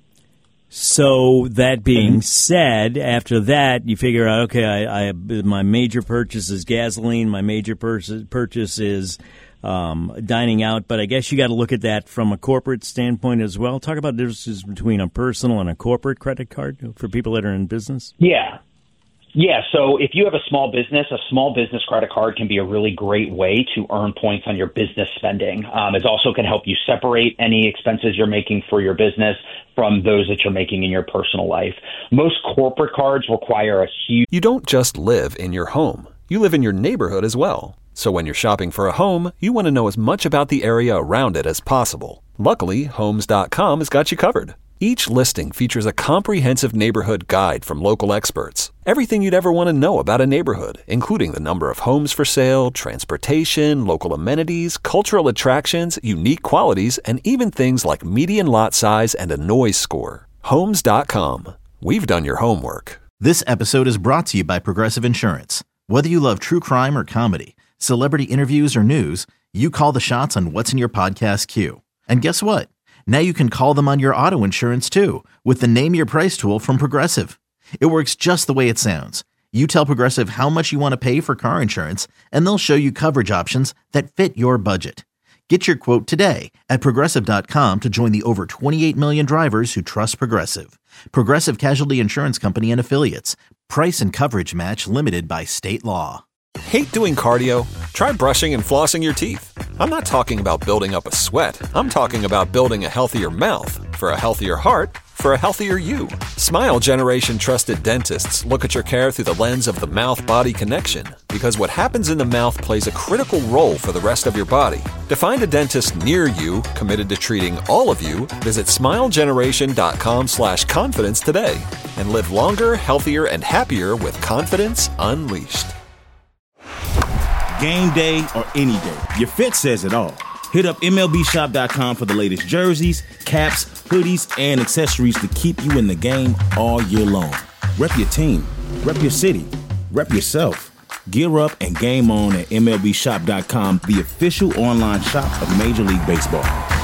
[SPEAKER 5] So that being said, after that, you figure out, okay, my major purchase is gasoline. My major purchase is dining out. But I guess you got to look at that from a corporate standpoint as well. Talk about the differences between a personal and a corporate credit card for people that are in business.
[SPEAKER 12] Yeah, so if you have a small business credit card can be a really great way to earn points on your business spending. It also can help you separate any expenses you're making for your business from those that you're making in your personal life. Most corporate cards require a huge...
[SPEAKER 1] You don't just live in your home. You live in your neighborhood as well. So when you're shopping for a home, you want to know as much about the area around it as possible. Luckily, Homes.com has got you covered. Each listing features a comprehensive neighborhood guide from local experts. Everything you'd ever want to know about a neighborhood, including the number of homes for sale, transportation, local amenities, cultural attractions, unique qualities, and even things like median lot size and a noise score. Homes.com. We've done your homework.
[SPEAKER 2] This episode is brought to you by Progressive Insurance. Whether you love true crime or comedy, celebrity interviews or news, you call the shots on what's in your podcast queue. And guess what? Now you can call them on your auto insurance too with the Name Your Price tool from Progressive. It works just the way it sounds. You tell Progressive how much you want to pay for car insurance, and they'll show you coverage options that fit your budget. Get your quote today at Progressive.com to join the over 28 million drivers who trust Progressive. Progressive Casualty Insurance Company and Affiliates. Price and coverage match limited by state law.
[SPEAKER 1] Hate doing cardio? Try brushing and flossing your teeth. I'm not talking about building up a sweat. I'm talking about building a healthier mouth. For a healthier heart, for a healthier you. Smile Generation trusted dentists look at your care through the lens of the mouth-body connection, because what happens in the mouth plays a critical role for the rest of your body. To find a dentist near you committed to treating all of you, visit smilegeneration.com/confidence today and live longer, healthier, and happier with confidence unleashed.
[SPEAKER 4] Game day or any day, your fit says it all. Hit up MLBshop.com for the latest jerseys, caps, hoodies, and accessories to keep you in the game all year long. Rep your team, rep your city, rep yourself. Gear up and game on at MLBshop.com, the official online shop of Major League Baseball.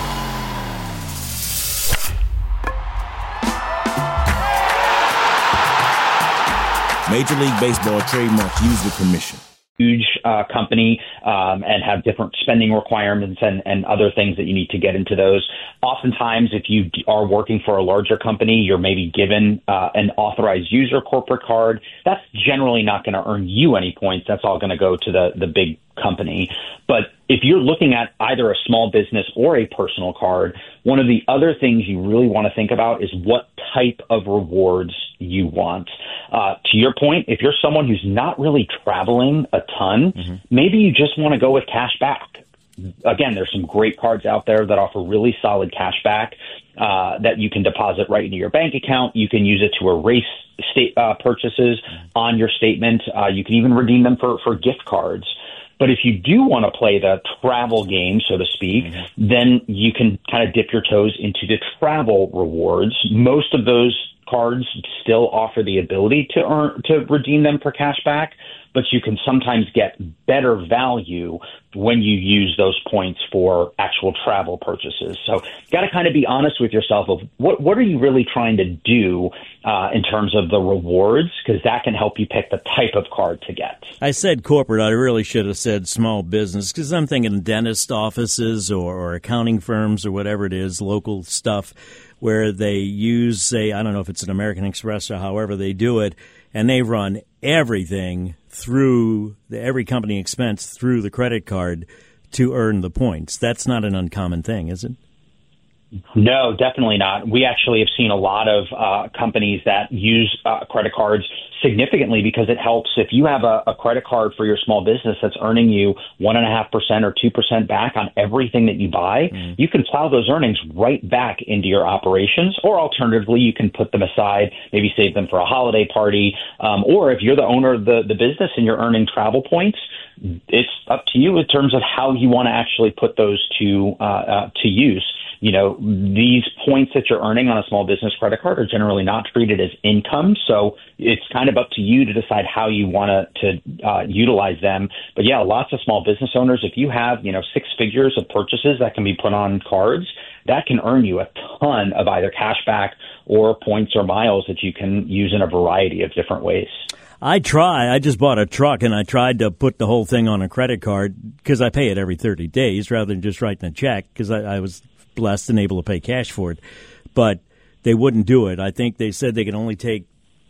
[SPEAKER 4] Major League Baseball trademarks used with permission.
[SPEAKER 12] Huge company and have different spending requirements and other things that you need to get into those. Oftentimes, if you are working for a larger company, you're maybe given an authorized user corporate card. That's generally not going to earn you any points. That's all going to go to the big company. But if you're looking at either a small business or a personal card, one of the other things you really want to think about is what type of rewards you want. To your point, if you're someone who's not really traveling a ton, maybe you just want to go with cash back. Again, there's some great cards out there that offer really solid cash back that you can deposit right into your bank account. You can use it to erase purchases on your statement. You can even redeem them for gift cards. But if you do want to play the travel game, so to speak, then you can kind of dip your toes into the travel rewards. Most of those cards still offer the ability to redeem them for cash back, but you can sometimes get better value when you use those points for actual travel purchases. So you got to kind of be honest with yourself of what are you really trying to do in terms of the rewards, because that can help you pick the type of card to get.
[SPEAKER 5] I said corporate. I really should have said small business, because I'm thinking dentist offices or accounting firms or whatever it is, local stuff where they use, say, I don't know if it's an American Express or however they do it, and they run everything through every company expense through the credit card to earn the points. That's not an uncommon thing, is it?
[SPEAKER 12] No, definitely not. We actually have seen a lot of companies that use credit cards significantly, because it helps. If you have a credit card for your small business that's earning you 1.5% or 2% back on everything that you buy, you can plow those earnings right back into your operations. Or alternatively, you can put them aside, maybe save them for a holiday party. Or if you're the owner of the business and you're earning travel points, it's up to you in terms of how you want to actually put those to use. You know, these points that you're earning on a small business credit card are generally not treated as income. So it's kind of up to you to decide how you want to utilize them. But yeah, lots of small business owners, if you have, 6 figures of purchases that can be put on cards, that can earn you a ton of either cash back or points or miles that you can use in a variety of different ways.
[SPEAKER 5] I just bought a truck, and I tried to put the whole thing on a credit card because I pay it every 30 days rather than just writing a check, because I was blessed and able to pay cash for it. But they wouldn't do it. I think they said they could only take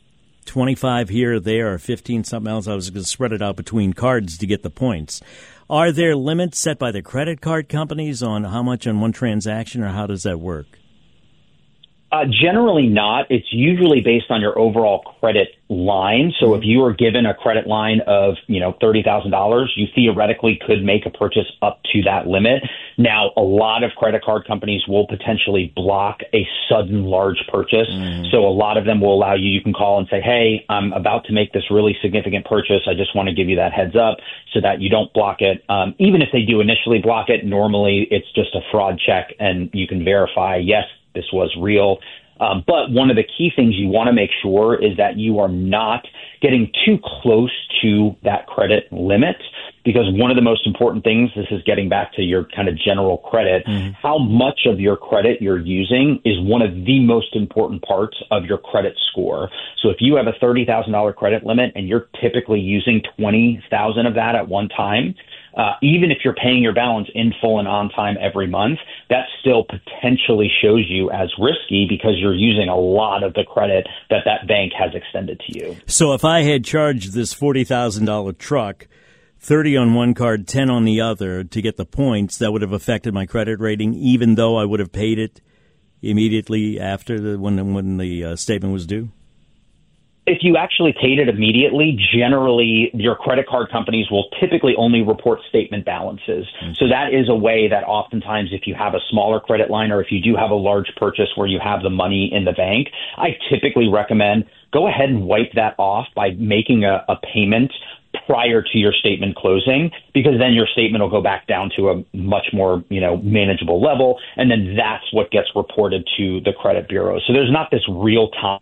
[SPEAKER 5] 25 here or there or 15 something else. I was going to spread it out between cards to get the points. Are there limits set by the credit card companies on how much on one transaction, or how does that work?
[SPEAKER 12] Generally not. It's usually based on your overall credit line. So if you are given a credit line of, $30,000, you theoretically could make a purchase up to that limit. Now, a lot of credit card companies will potentially block a sudden large purchase. So a lot of them will allow you can call and say, hey, I'm about to make this really significant purchase. I just want to give you that heads up so that you don't block it. Even if they do initially block it, normally it's just a fraud check and you can verify, yes, this was real. But one of the key things you want to make sure is that you are not getting too close to that credit limit, because one of the most important things, this is getting back to your kind of general credit, how much of your credit you're using is one of the most important parts of your credit score. So if you have a $30,000 credit limit and you're typically using $20,000 of that at one time, even if you're paying your balance in full and on time every month, that still potentially shows you as risky because you're using a lot of the credit that bank has extended to you.
[SPEAKER 5] So if I had charged this $40,000 truck, 30 on one card, 10 on the other to get the points, that would have affected my credit rating, even though I would have paid it immediately after when the statement was due?
[SPEAKER 12] If you actually paid it immediately, generally your credit card companies will typically only report statement balances. So that is a way that oftentimes if you have a smaller credit line or if you do have a large purchase where you have the money in the bank, I typically recommend go ahead and wipe that off by making a payment prior to your statement closing, because then your statement will go back down to a much more, manageable level. And then that's what gets reported to the credit bureau. So there's not this real time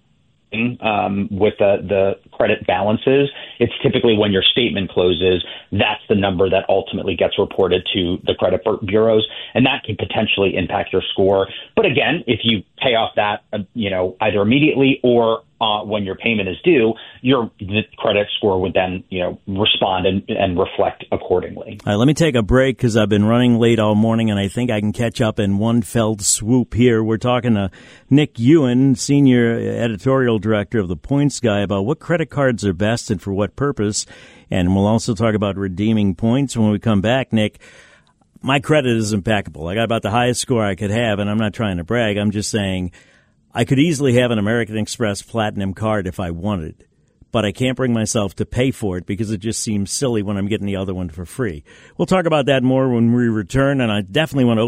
[SPEAKER 12] with the credit balances. It's typically when your statement closes, that's the number that ultimately gets reported to the credit bureaus, and that can potentially impact your score. But again, if you pay off that, either immediately or when your payment is due, the credit score would then, respond and reflect accordingly.
[SPEAKER 5] All right, let me take a break because I've been running late all morning, and I think I can catch up in one fell swoop here. We're talking to Nick Ewan, Senior Editorial Director of The Points Guy, about what credit cards are best and for what purpose. And we'll also talk about redeeming points when we come back. Nick, my credit is impeccable. I got about the highest score I could have, and I'm not trying to brag. I'm just saying I could easily have an American Express Platinum card if I wanted, but I can't bring myself to pay for it because it just seems silly when I'm getting the other one for free. We'll talk about that more when we return, and I definitely want to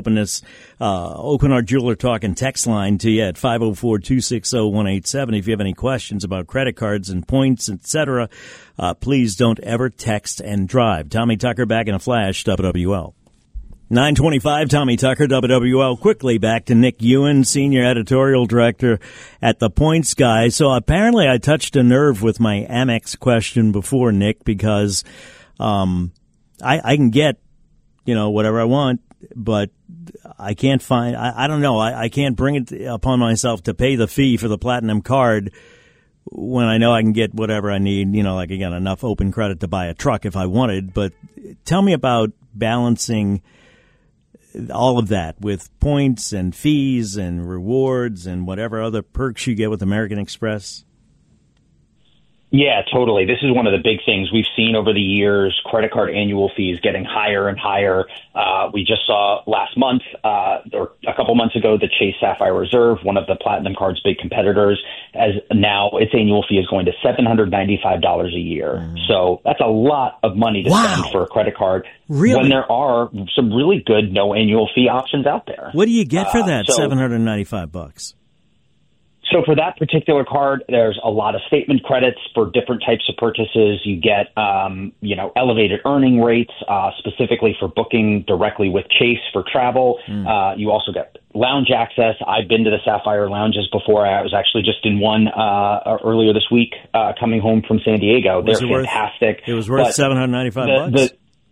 [SPEAKER 5] open our Jeweler Talk and text line to you at 504-260-187. If you have any questions about credit cards and points, etc., please don't ever text and drive. Tommy Tucker back in a flash, WWL. 9:25, Tommy Tucker, WWL. Quickly back to Nick Ewan, Senior Editorial Director at The Points Guy. So apparently I touched a nerve with my Amex question before, Nick, because I can get, whatever I want, but I can't find, I don't know, I can't bring it upon myself to pay the fee for the Platinum card when I know I can get whatever I need, like, again, enough open credit to buy a truck if I wanted. But tell me about balancing all of that with points and fees and rewards and whatever other perks you get with American Express.
[SPEAKER 12] Yeah, totally. This is one of the big things we've seen over the years, credit card annual fees getting higher and higher. We just saw last month, or a couple months ago, the Chase Sapphire Reserve, one of the Platinum Card's big competitors, as now its annual fee is going to $795 a year. So that's a lot of money to spend for a credit card when there are some really good no annual fee options out there.
[SPEAKER 5] What do you get for that, $795?
[SPEAKER 12] So for that particular card, there's a lot of statement credits for different types of purchases. You get, elevated earning rates, specifically for booking directly with Chase for travel. You also get lounge access. I've been to the Sapphire Lounges before. I was actually just in one earlier this week, coming home from San Diego. They're fantastic.
[SPEAKER 5] It was worth $795?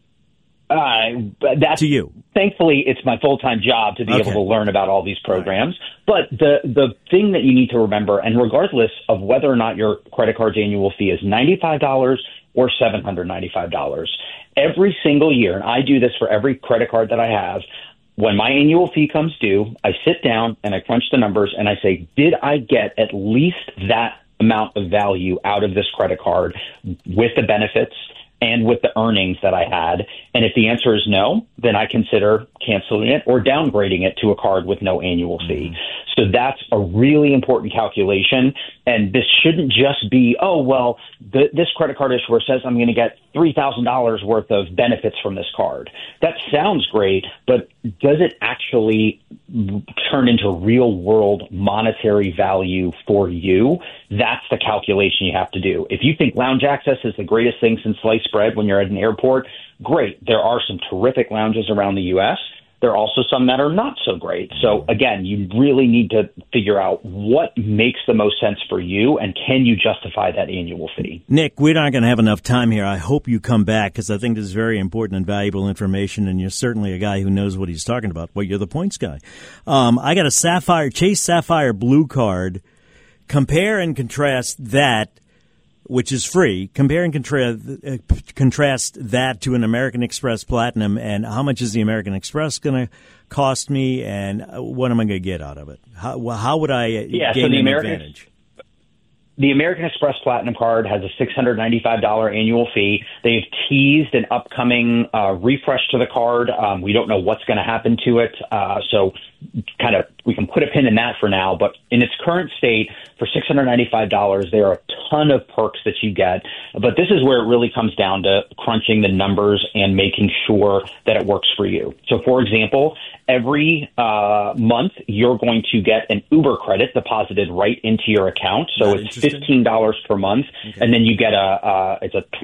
[SPEAKER 12] That's
[SPEAKER 5] to you.
[SPEAKER 12] Thankfully, it's my full-time job to be able to learn about all these programs. But the thing that you need to remember, and regardless of whether or not your credit card's annual fee is $95 or $795, every single year, and I do this for every credit card that I have, when my annual fee comes due, I sit down and I crunch the numbers and I say, did I get at least that amount of value out of this credit card with the benefits and with the earnings that I had? And if the answer is no, then I consider canceling it or downgrading it to a card with no annual fee. So that's a really important calculation. And this shouldn't just be, this credit card issuer says I'm going to get $3,000 worth of benefits from this card. That sounds great, but does it actually turn into real world monetary value for you? That's the calculation you have to do. If you think lounge access is the greatest thing since sliced bread when you're at an airport, great. There are some terrific lounges around the U.S. There are also some that are not so great. So, again, you really need to figure out what makes the most sense for you, and can you justify that annual fee?
[SPEAKER 5] Nick, we're not going to have enough time here. I hope you come back because I think this is very important and valuable information, and you're certainly a guy who knows what he's talking about. Well, you're the points guy. I got a Chase Sapphire Blue card. Compare and contrast that, which is free. Compare and contrast that to an American Express Platinum, and how much is the American Express going to cost me, and what am I going to get out of it? How would I gain an advantage?
[SPEAKER 12] The American Express Platinum card has a $695 annual fee. They've teased an upcoming refresh to the card. We don't know what's going to happen to it, so we can put a pin in that for now. But in its current state, for $695, there are a ton of perks that you get. But this is where it really comes down to crunching the numbers and making sure that it works for you. So, for example, every month you're going to get an Uber credit deposited right into your account. So it's $15 per month, and then you get it's a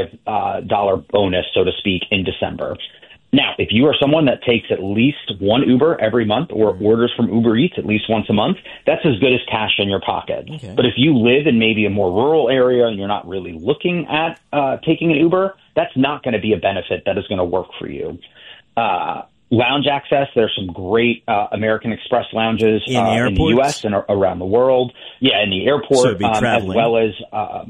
[SPEAKER 12] $25 bonus, so to speak, in December. Now, if you are someone that takes at least one Uber every month or orders from Uber Eats at least once a month, that's as good as cash in your pocket. Okay. But if you live in maybe a more rural area and you're not really looking at taking an Uber, that's not going to be a benefit that is going to work for you. Lounge access, there's some great American Express lounges in the U.S. and around the world. Yeah, in the airport, as well as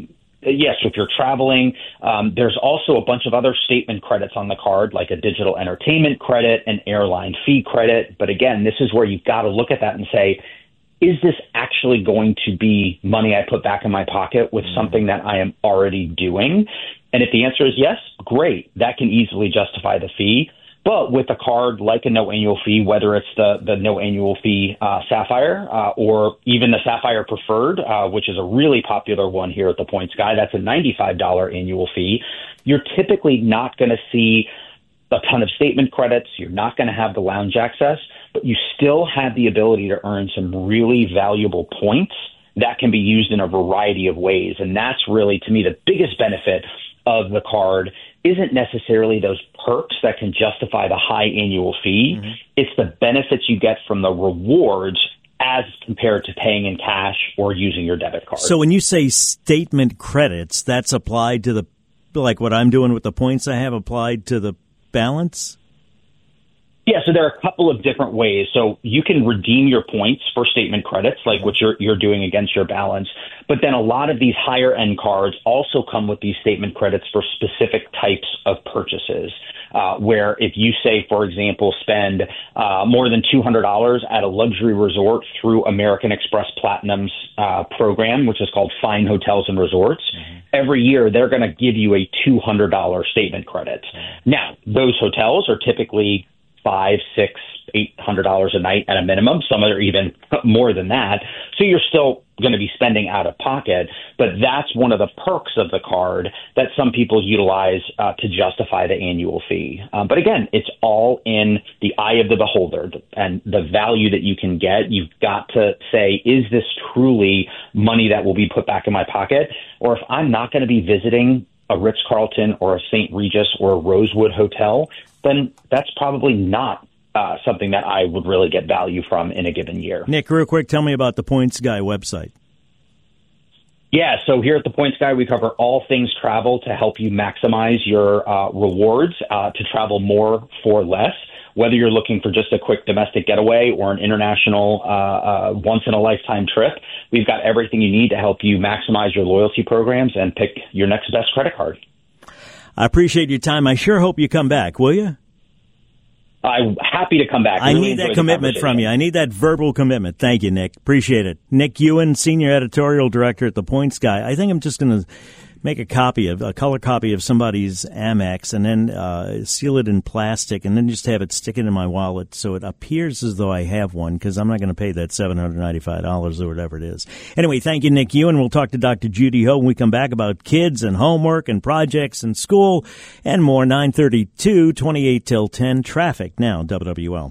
[SPEAKER 12] yes, if you're traveling. There's also a bunch of other statement credits on the card, like a digital entertainment credit, an airline fee credit. But again, this is where you've got to look at that and say, is this actually going to be money I put back in my pocket with something that I am already doing? And if the answer is yes, great. That can easily justify the fee. But with a card like a no annual fee, whether it's the no annual fee Sapphire or even the Sapphire Preferred, which is a really popular one here at the Points Guy, that's a $95 annual fee. You're typically not going to see a ton of statement credits. You're not going to have the lounge access, but you still have the ability to earn some really valuable points that can be used in a variety of ways. And that's really, to me, the biggest benefit of the card isn't necessarily those perks that can justify the high annual fee. Mm-hmm. It's the benefits you get from the rewards as compared to paying in cash or using your debit card.
[SPEAKER 5] So when you say statement credits, that's applied to like what I'm doing with the points I have applied to the balance?
[SPEAKER 12] Yeah, so there are a couple of different ways. So you can redeem your points for statement credits, like what you're doing against your balance. But then a lot of these higher end cards also come with these statement credits for specific types of purchases, where if you say, for example, spend more than $200 at a luxury resort through American Express Platinum's program, which is called Fine Hotels and Resorts, every year they're going to give you a $200 statement credit. Now, those hotels are typically $500, $600, $800 a night at a minimum. Some are even more than that. So you're still going to be spending out of pocket. But that's one of the perks of the card that some people utilize to justify the annual fee. But again, it's all in the eye of the beholder and the value that you can get. You've got to say, is this truly money that will be put back in my pocket? Or if I'm not going to be visiting a Ritz-Carlton or a St. Regis or a Rosewood hotel, then that's probably not something that I would really get value from in a given year.
[SPEAKER 5] Nick, real quick, tell me about the Points Guy website.
[SPEAKER 12] Yeah, so here at the Points Guy, we cover all things travel to help you maximize your rewards to travel more for less. Whether you're looking for just a quick domestic getaway or an international once-in-a-lifetime trip, we've got everything you need to help you maximize your loyalty programs and pick your next best credit card.
[SPEAKER 5] I appreciate your time. I sure hope you come back, will you?
[SPEAKER 12] I'm happy to come back.
[SPEAKER 5] I need that commitment from you. I need that verbal commitment. Thank you, Nick. Appreciate it. Nick Ewan, Senior Editorial Director at The Points Guy. I think I'm just going to make a color copy of somebody's Amex and then seal it in plastic and then just have it stick it in my wallet so it appears as though I have one, because I'm not going to pay that $795 or whatever it is. Anyway, thank you, Nick Ewan. We'll talk to Dr. Judy Ho when we come back about kids and homework and projects and school and more. 9:32, 28 till 10. Traffic now, WWL.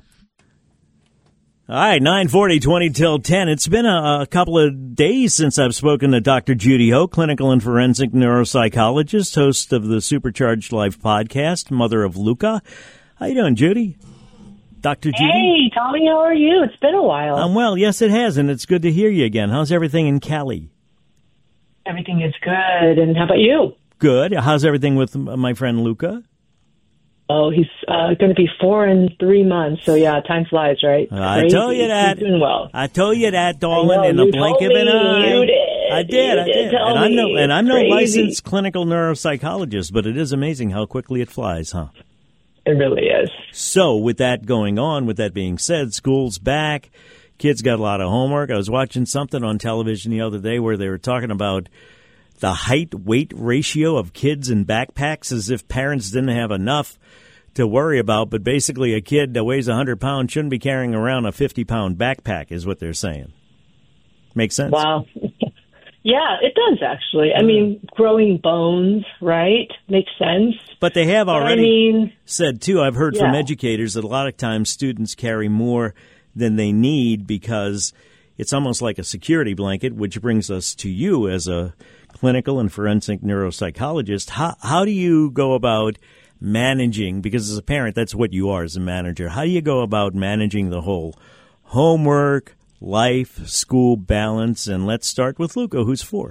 [SPEAKER 5] All right, 9:40, 20 till 10. It's been a couple of days since I've spoken to Dr. Judy Ho, clinical and forensic neuropsychologist, host of the Supercharged Life podcast, mother of Luca. How you doing, Judy? Dr. Judy?
[SPEAKER 13] Hey, Tommy, how are you? It's been a while.
[SPEAKER 5] I'm well. Yes, it has, and it's good to hear you again. How's everything in Cali?
[SPEAKER 13] Everything is good. And how about you?
[SPEAKER 5] Good. How's everything with my friend Luca?
[SPEAKER 13] Oh, he's going to be 4 in 3 months. So, yeah, time flies, right?
[SPEAKER 5] I told you that.
[SPEAKER 13] He's doing well.
[SPEAKER 5] I told you that, darling, in the blink of an eye.
[SPEAKER 13] You did.
[SPEAKER 5] I did. And I'm no
[SPEAKER 13] Crazy.
[SPEAKER 5] licensed clinical neuropsychologist, but it is amazing how quickly it flies, huh?
[SPEAKER 13] It really is.
[SPEAKER 5] So, with that going on, with that being said, school's back. Kids got a lot of homework. I was watching something on television the other day where they were talking about the height-weight ratio of kids in backpacks, as if parents didn't have enough to worry about. But basically, a kid that weighs 100 pounds shouldn't be carrying around a 50-pound backpack, is what they're saying. Makes sense?
[SPEAKER 13] Wow. Yeah, it does, actually. I mean, growing bones, right? Makes sense.
[SPEAKER 5] But they have already said, too, I've heard from educators that a lot of times students carry more than they need because it's almost like a security blanket, which brings us to you as a clinical and forensic neuropsychologist. How do you go about managing, because as a parent, that's what you are as a manager, how do you go about managing the whole homework, life, school balance? And let's start with Luca, who's 4.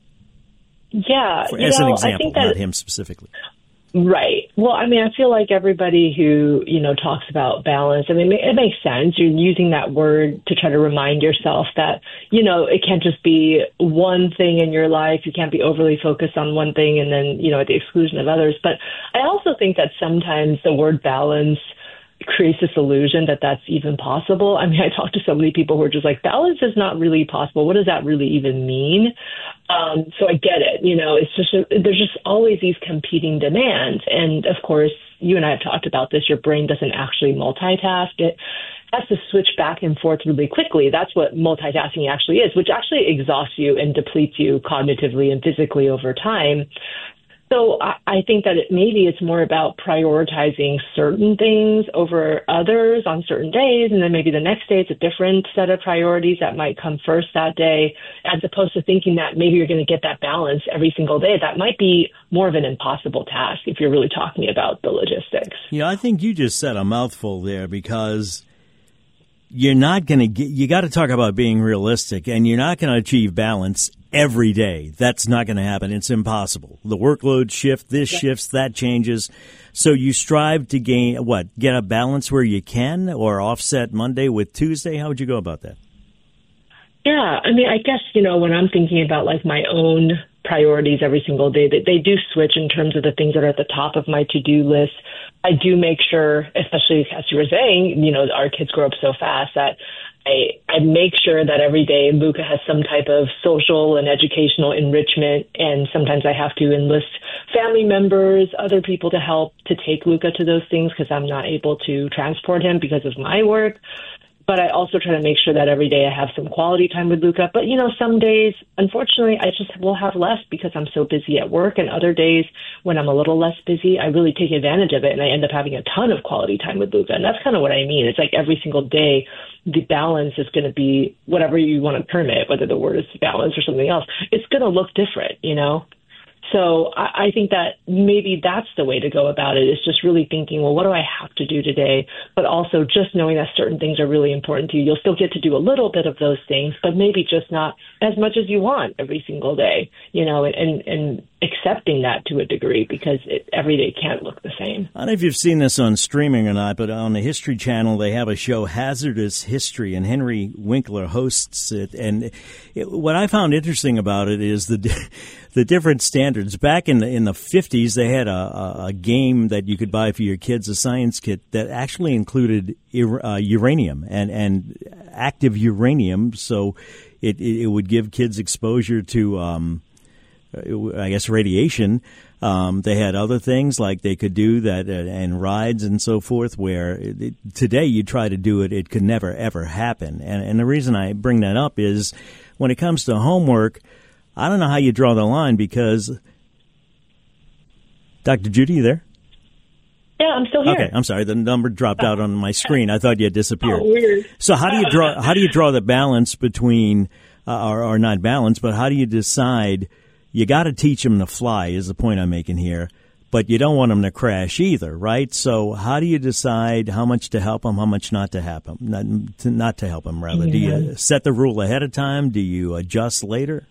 [SPEAKER 13] Yeah.
[SPEAKER 5] As an example, not him specifically.
[SPEAKER 13] Right. Well, I mean, I feel like everybody who, talks about balance, I mean, it makes sense. You're using that word to try to remind yourself that, it can't just be one thing in your life. You can't be overly focused on one thing and then, at the exclusion of others. But I also think that sometimes the word balance creates this illusion that that's even possible. I mean, I talk to so many people who are just like, balance is not really possible. What does that really even mean? So I get it. It's just there's just always these competing demands. And of course, you and I have talked about this. Your brain doesn't actually multitask. It has to switch back and forth really quickly. That's what multitasking actually is, which actually exhausts you and depletes you cognitively and physically over time. So I think that maybe it's more about prioritizing certain things over others on certain days, and then maybe the next day it's a different set of priorities that might come first that day, as opposed to thinking that maybe you're going to get that balance every single day. That might be more of an impossible task if you're really talking about the logistics.
[SPEAKER 5] Yeah, I think you just said a mouthful there, because you're not going to get, you got to talk about being realistic, and you're not going to achieve balance every day. That's not going to happen. It's impossible. The workload shift, this shifts, that changes. So you strive to get a balance where you can, or offset Monday with Tuesday? How would you go about that?
[SPEAKER 13] Yeah, I mean, I guess, when I'm thinking about like my own priorities every single day, they do switch in terms of the things that are at the top of my to-do list. I do make sure, especially as you were saying, our kids grow up so fast, that I make sure that every day Luca has some type of social and educational enrichment, and sometimes I have to enlist family members, other people to help to take Luca to those things because I'm not able to transport him because of my work. But I also try to make sure that every day I have some quality time with Luca. But, some days, unfortunately, I just will have less because I'm so busy at work. And other days when I'm a little less busy, I really take advantage of it. And I end up having a ton of quality time with Luca. And that's kind of what I mean. It's like every single day, the balance is going to be whatever you want to term it, whether the word is balance or something else. It's going to look different, So I think that maybe that's the way to go about it, is just really thinking, well, what do I have to do today? But also just knowing that certain things are really important to you. You'll still get to do a little bit of those things, but maybe just not as much as you want every single day, and accepting that to a degree, because every day can't look the same.
[SPEAKER 5] I don't know if you've seen this on streaming or not, but on the History Channel, they have a show, Hazardous History, and Henry Winkler hosts it. And what I found interesting about it is the different standards. Back in the 50s, they had a game that you could buy for your kids, a science kit, that actually included uranium and active uranium. So it would give kids exposure to I guess, radiation. They had other things like they could do that and rides and so forth where today you try to do it, it could never, ever happen. And the reason I bring that up is when it comes to homework, I don't know how you draw the line because Dr. Judy, you there?
[SPEAKER 13] Yeah, I'm still here.
[SPEAKER 5] Okay, I'm sorry. The number dropped out on my screen. I thought you had disappeared.
[SPEAKER 13] Oh, weird.
[SPEAKER 5] So how do you draw the balance between or not balance, but how do you decide you got to teach them to fly is the point I'm making here, but you don't want them to crash either, right? So how do you decide how much to help them, how much not to help them, not to help them rather? Yeah. Do you set the rule ahead of time? Do you adjust later?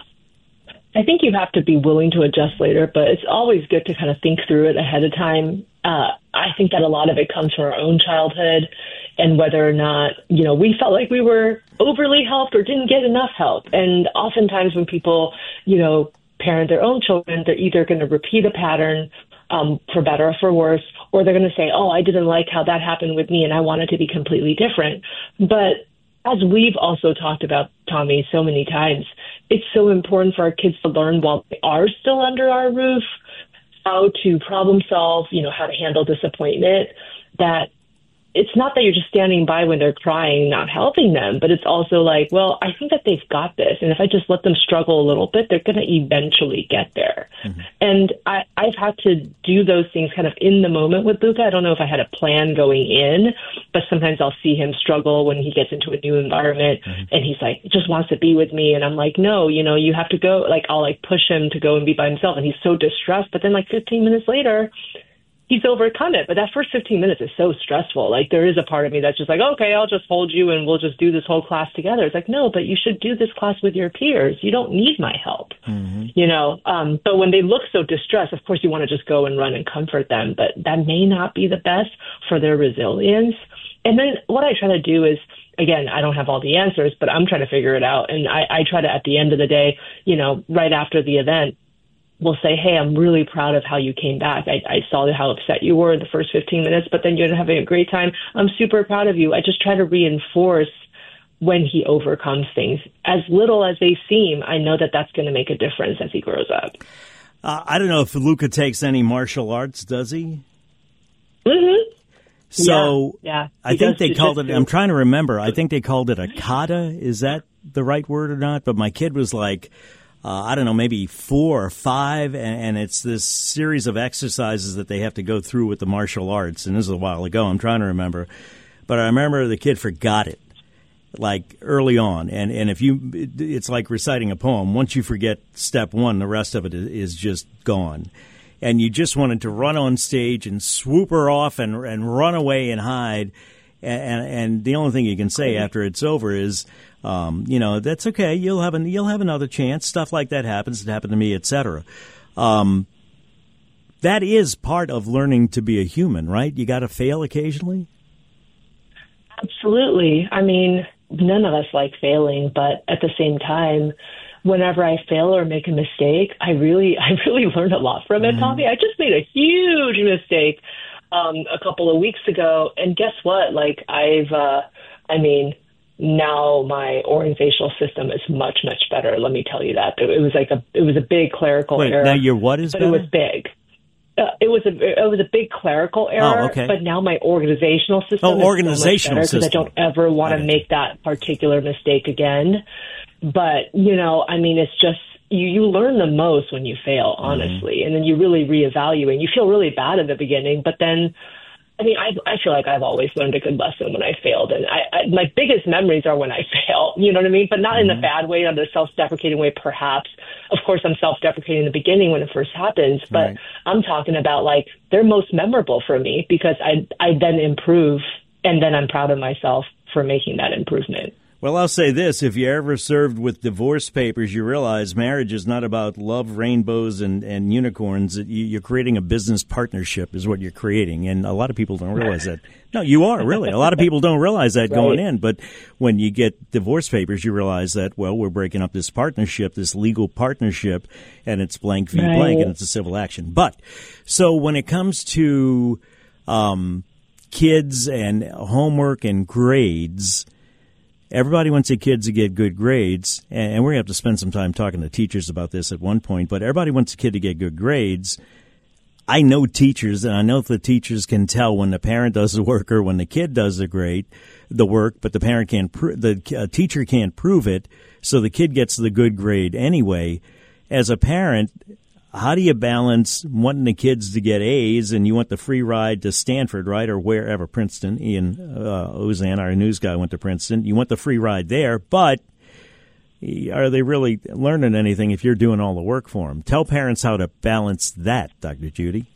[SPEAKER 13] I think you have to be willing to adjust later, but it's always good to kind of think through it ahead of time. I think that a lot of it comes from our own childhood and whether or not, we felt like we were overly helped or didn't get enough help. And oftentimes when people, parent their own children, they're either going to repeat a pattern for better or for worse, or they're going to say, oh, I didn't like how that happened with me and I want it to be completely different. But as we've also talked about, Tommy, so many times, it's so important for our kids to learn while they are still under our roof how to problem solve, how to handle disappointment, that it's not that you're just standing by when they're crying, not helping them, but it's also like, well, I think that they've got this. And if I just let them struggle a little bit, they're going to eventually get there. Mm-hmm. And I've had to do those things kind of in the moment with Luca. I don't know if I had a plan going in, but sometimes I'll see him struggle when he gets into a new environment and he's like, just wants to be with me. And I'm like, no, you have to go. Like, I'll push him to go and be by himself. And he's so distressed. But then 15 minutes later, he's overcome it. But that first 15 minutes is so stressful. Like, there is a part of me that's just like, okay, I'll just hold you and we'll just do this whole class together. It's like, no, but you should do this class with your peers. You don't need my help, But when they look so distressed, of course, you want to just go and run and comfort them. But that may not be the best for their resilience. And then what I try to do is, again, I don't have all the answers, but I'm trying to figure it out. And I try to, at the end of the day, right after the event, we'll say, hey, I'm really proud of how you came back. I saw how upset you were in the first 15 minutes, but then you're having a great time. I'm super proud of you. I just try to reinforce when he overcomes things. As little as they seem, I know that that's going to make a difference as he grows up.
[SPEAKER 5] I don't know if Luca takes any martial arts, does he?
[SPEAKER 13] Mm-hmm.
[SPEAKER 5] So
[SPEAKER 13] yeah.
[SPEAKER 5] I think they called it, I'm trying to remember, I think they called it a kata. Is that the right word or not? But my kid was like, I don't know, maybe 4 or 5, and it's this series of exercises that they have to go through with the martial arts. And this is a while ago. I'm trying to remember. But I remember the kid forgot it, like, early on. And it's like reciting a poem. Once you forget step 1, the rest of it is just gone. And you just wanted to run on stage and swoop her off and run away and hide. And the only thing you can say after it's over is, that's okay. You'll have another chance. Stuff like that happens. It happened to me, etc. That is part of learning to be a human, right? You got to fail occasionally.
[SPEAKER 13] Absolutely. I mean, none of us like failing, but at the same time, whenever I fail or make a mistake, I really learn a lot from it, Tommy. I just made a huge mistake a couple of weeks ago, and guess what? Like, now my organizational system is much, much better. Let me tell you that. It was a big clerical error.
[SPEAKER 5] Now your what is
[SPEAKER 13] but
[SPEAKER 5] better?
[SPEAKER 13] It was big. It was a big clerical error.
[SPEAKER 5] Oh, okay.
[SPEAKER 13] But now my organizational system is so much better because I don't ever want to make that particular mistake again. But it's just you learn the most when you fail, honestly, and then you really reevaluate. You feel really bad at the beginning, but then. I feel like I've always learned a good lesson when I failed. And my biggest memories are when I fail, you know what I mean? But not in a bad way, not in a self-deprecating way, perhaps. Of course, I'm self-deprecating in the beginning when it first happens. But I'm talking about, they're most memorable for me because I then improve, and then I'm proud of myself for making that improvement.
[SPEAKER 5] Well, I'll say this. If you're ever served with divorce papers, you realize marriage is not about love, rainbows, and unicorns. You're creating a business partnership is what you're creating. And a lot of people don't realize that. No, you are, really. A lot of people don't realize that going in. But when you get divorce papers, you realize that, well, we're breaking up this partnership, this legal partnership, and it's blank v. blank, and it's a civil action. But so when it comes to kids and homework and grades, everybody wants their kids to get good grades, and we're going to have to spend some time talking to teachers about this at one point, but everybody wants a kid to get good grades. I know teachers, and I know the teachers can tell when the parent does the work or when the kid does the work, but the parent can't, the teacher can't prove it, so the kid gets the good grade anyway. As a parent, how do you balance wanting the kids to get A's and you want the free ride to Stanford, right, or wherever, Princeton? Ian Ozan, our news guy, went to Princeton. You want the free ride there, but are they really learning anything if you're doing all the work for them? Tell parents how to balance that, Dr. Judy.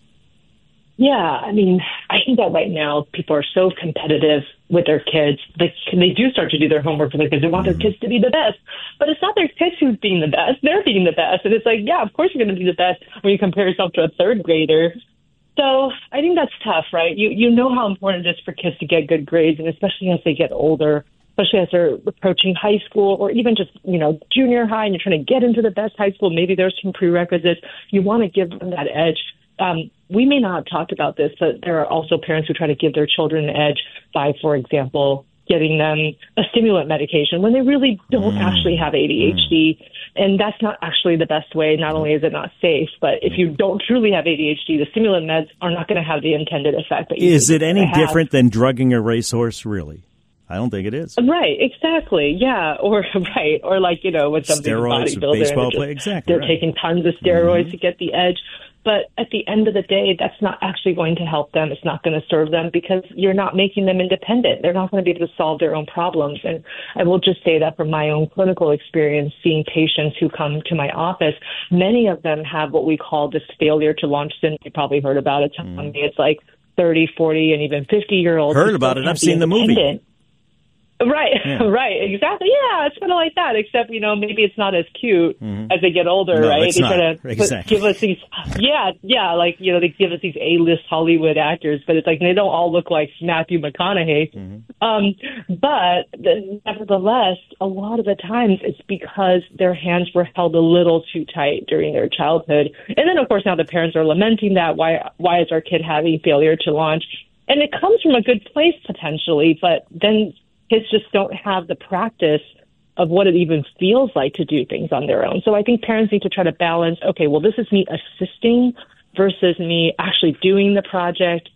[SPEAKER 13] Yeah, I mean, I think that right now people are so competitive with their kids. They do start to do their homework for their kids. They want their kids to be the best. But it's not their kids who's being the best. They're being the best. And it's like, yeah, of course you're going to be the best when you compare yourself to a third grader. So I think that's tough, right? You know how important it is for kids to get good grades, and especially as they get older, especially as they're approaching high school or even just, junior high, and you're trying to get into the best high school. Maybe there's some prerequisites. You want to give them that edge. We may not have talked about this, but there are also parents who try to give their children an edge by, for example, getting them a stimulant medication when they really don't actually have ADHD. And that's not actually the best way. Not only is it not safe, but if you don't truly have ADHD, the stimulant meds are not going to have the intended effect.
[SPEAKER 5] Is it any different than drugging a racehorse, really? I don't think it is.
[SPEAKER 13] Right, exactly. Yeah. Or like, with something
[SPEAKER 5] steroids,
[SPEAKER 13] bodybuilder,
[SPEAKER 5] baseball play, exactly.
[SPEAKER 13] They're taking tons of steroids to get the edge. But at the end of the day, that's not actually going to help them. It's not going to serve them because you're not making them independent. They're not going to be able to solve their own problems. And I will just say that from my own clinical experience, seeing patients who come to my office, many of them have what we call this failure to launch syndrome. You probably heard about it. It's like 30, 40, and even 50-year-olds.
[SPEAKER 5] Heard about it. I've seen the movie.
[SPEAKER 13] Right, right, exactly. Yeah, it's kind of like that, except, maybe it's not as cute as they get older,
[SPEAKER 5] no,
[SPEAKER 13] right?
[SPEAKER 5] It's
[SPEAKER 13] they
[SPEAKER 5] not.
[SPEAKER 13] try to give us these, they give us these A-list Hollywood actors, but it's like they don't all look like Matthew McConaughey. But nevertheless, a lot of the times it's because their hands were held a little too tight during their childhood. And then, of course, now the parents are lamenting that. Why is our kid having failure to launch? And it comes from a good place, potentially, but then kids just don't have the practice of what it even feels like to do things on their own. So I think parents need to try to balance, okay, well, this is me assisting versus me actually doing the project.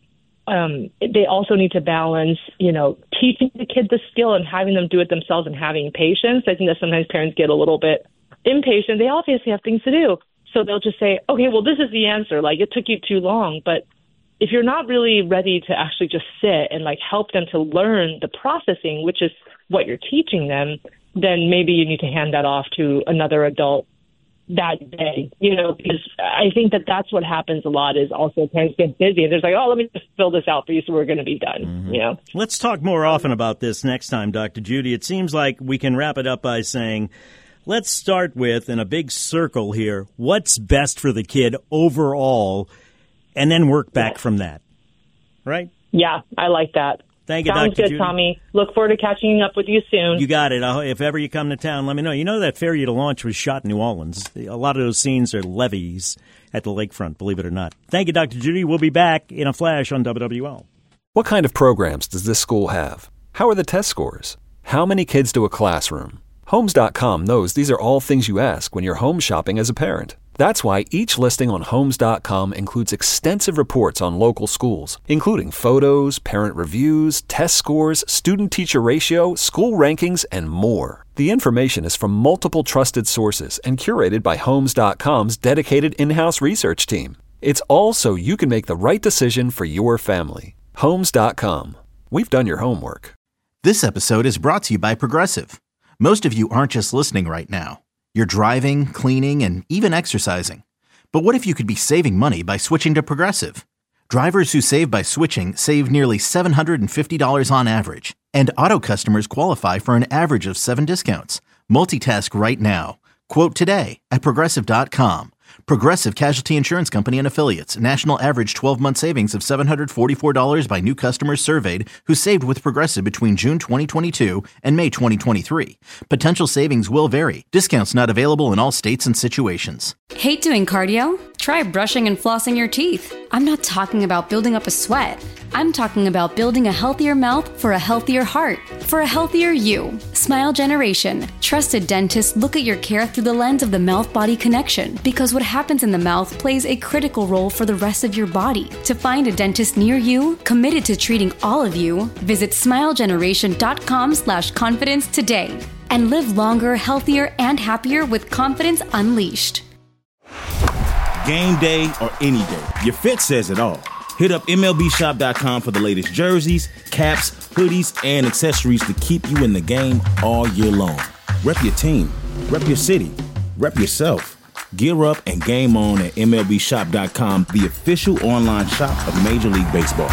[SPEAKER 13] They also need to balance, teaching the kid the skill and having them do it themselves and having patience. I think that sometimes parents get a little bit impatient. They obviously have things to do. So they'll just say, okay, well, this is the answer. Like, it took you too long. But if you're not really ready to actually just sit and help them to learn the processing, which is what you're teaching them, then maybe you need to hand that off to another adult that day, because I think that that's what happens a lot is also parents get busy and they're like, oh, let me just fill this out for you so we're going to be done,
[SPEAKER 5] Let's talk more often about this next time, Dr. Judy. It seems like we can wrap it up by saying, let's start with, in a big circle here, what's best for the kid overall, and then work back from that. Right?
[SPEAKER 13] Yeah, I like that.
[SPEAKER 5] Thank you,
[SPEAKER 13] Sounds
[SPEAKER 5] Dr.
[SPEAKER 13] good,
[SPEAKER 5] Judy.
[SPEAKER 13] Tommy. Look forward to catching up with you soon.
[SPEAKER 5] You got it. If ever you come to town, let me know. You know that Failure to Launch was shot in New Orleans. A lot of those scenes are levees at the lakefront, believe it or not. Thank you, Dr. Judy. We'll be back in a flash on WWL.
[SPEAKER 1] What kind of programs does this school have? How are the test scores? How many kids do a classroom? Homes.com knows these are all things you ask when you're home shopping as a parent. That's why each listing on Homes.com includes extensive reports on local schools, including photos, parent reviews, test scores, student-teacher ratio, school rankings, and more. The information is from multiple trusted sources and curated by Homes.com's dedicated in-house research team. It's all so you can make the right decision for your family. Homes.com. We've done your homework.
[SPEAKER 2] This episode is brought to you by Progressive. Most of you aren't just listening right now. You're driving, cleaning, and even exercising. But what if you could be saving money by switching to Progressive? Drivers who save by switching save nearly $750 on average. And auto customers qualify for an average of 7 discounts. Multitask right now. Quote today at Progressive.com. Progressive Casualty Insurance Company and Affiliates. National average 12-month savings of $744 by new customers surveyed who saved with Progressive between June 2022 and May 2023. Potential savings will vary. Discounts not available in all states and situations.
[SPEAKER 3] Hate doing cardio? try brushing and flossing your teeth. I'm not talking about building up a sweat. I'm talking about building a healthier mouth for a healthier heart, for a healthier you. Smile Generation. Trusted dentists look at your care through the lens of the mouth-body connection, because what happens in the mouth plays a critical role for the rest of your body. To find a dentist near you, committed to treating all of you, visit smilegeneration.com/confidence today. And live longer, healthier, and happier with confidence unleashed.
[SPEAKER 4] Game day or any day, your fit says it all. Hit up MLBshop.com for the latest jerseys, caps, hoodies, and accessories to keep you in the game all year long. Rep your team, rep your city, rep yourself. Gear up and game on at MLBshop.com, the official online shop of Major League Baseball.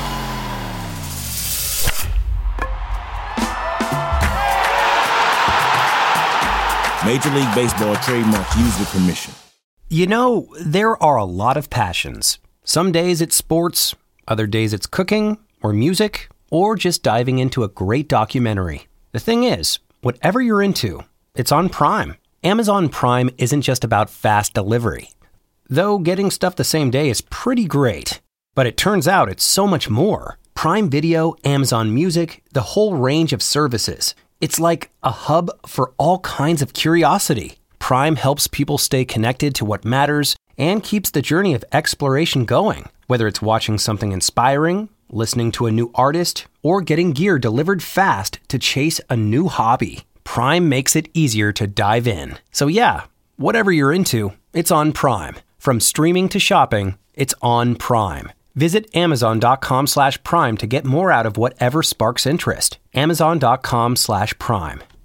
[SPEAKER 4] Major League Baseball trademarks used with permission.
[SPEAKER 14] You know, there are a lot of passions. Some days it's sports, other days it's cooking or music, or just diving into a great documentary. The thing is, whatever you're into, it's on Prime. Amazon Prime isn't just about fast delivery. Though getting stuff the same day is pretty great. But it turns out it's so much more. Prime Video, Amazon Music, the whole range of services. It's like a hub for all kinds of curiosity. Prime helps people stay connected to what matters and keeps the journey of exploration going. Whether it's watching something inspiring, listening to a new artist, or getting gear delivered fast to chase a new hobby, Prime makes it easier to dive in. So yeah, whatever you're into, it's on Prime. From streaming to shopping, it's on Prime. Visit Amazon.com/Prime to get more out of whatever sparks interest. Amazon.com/Prime.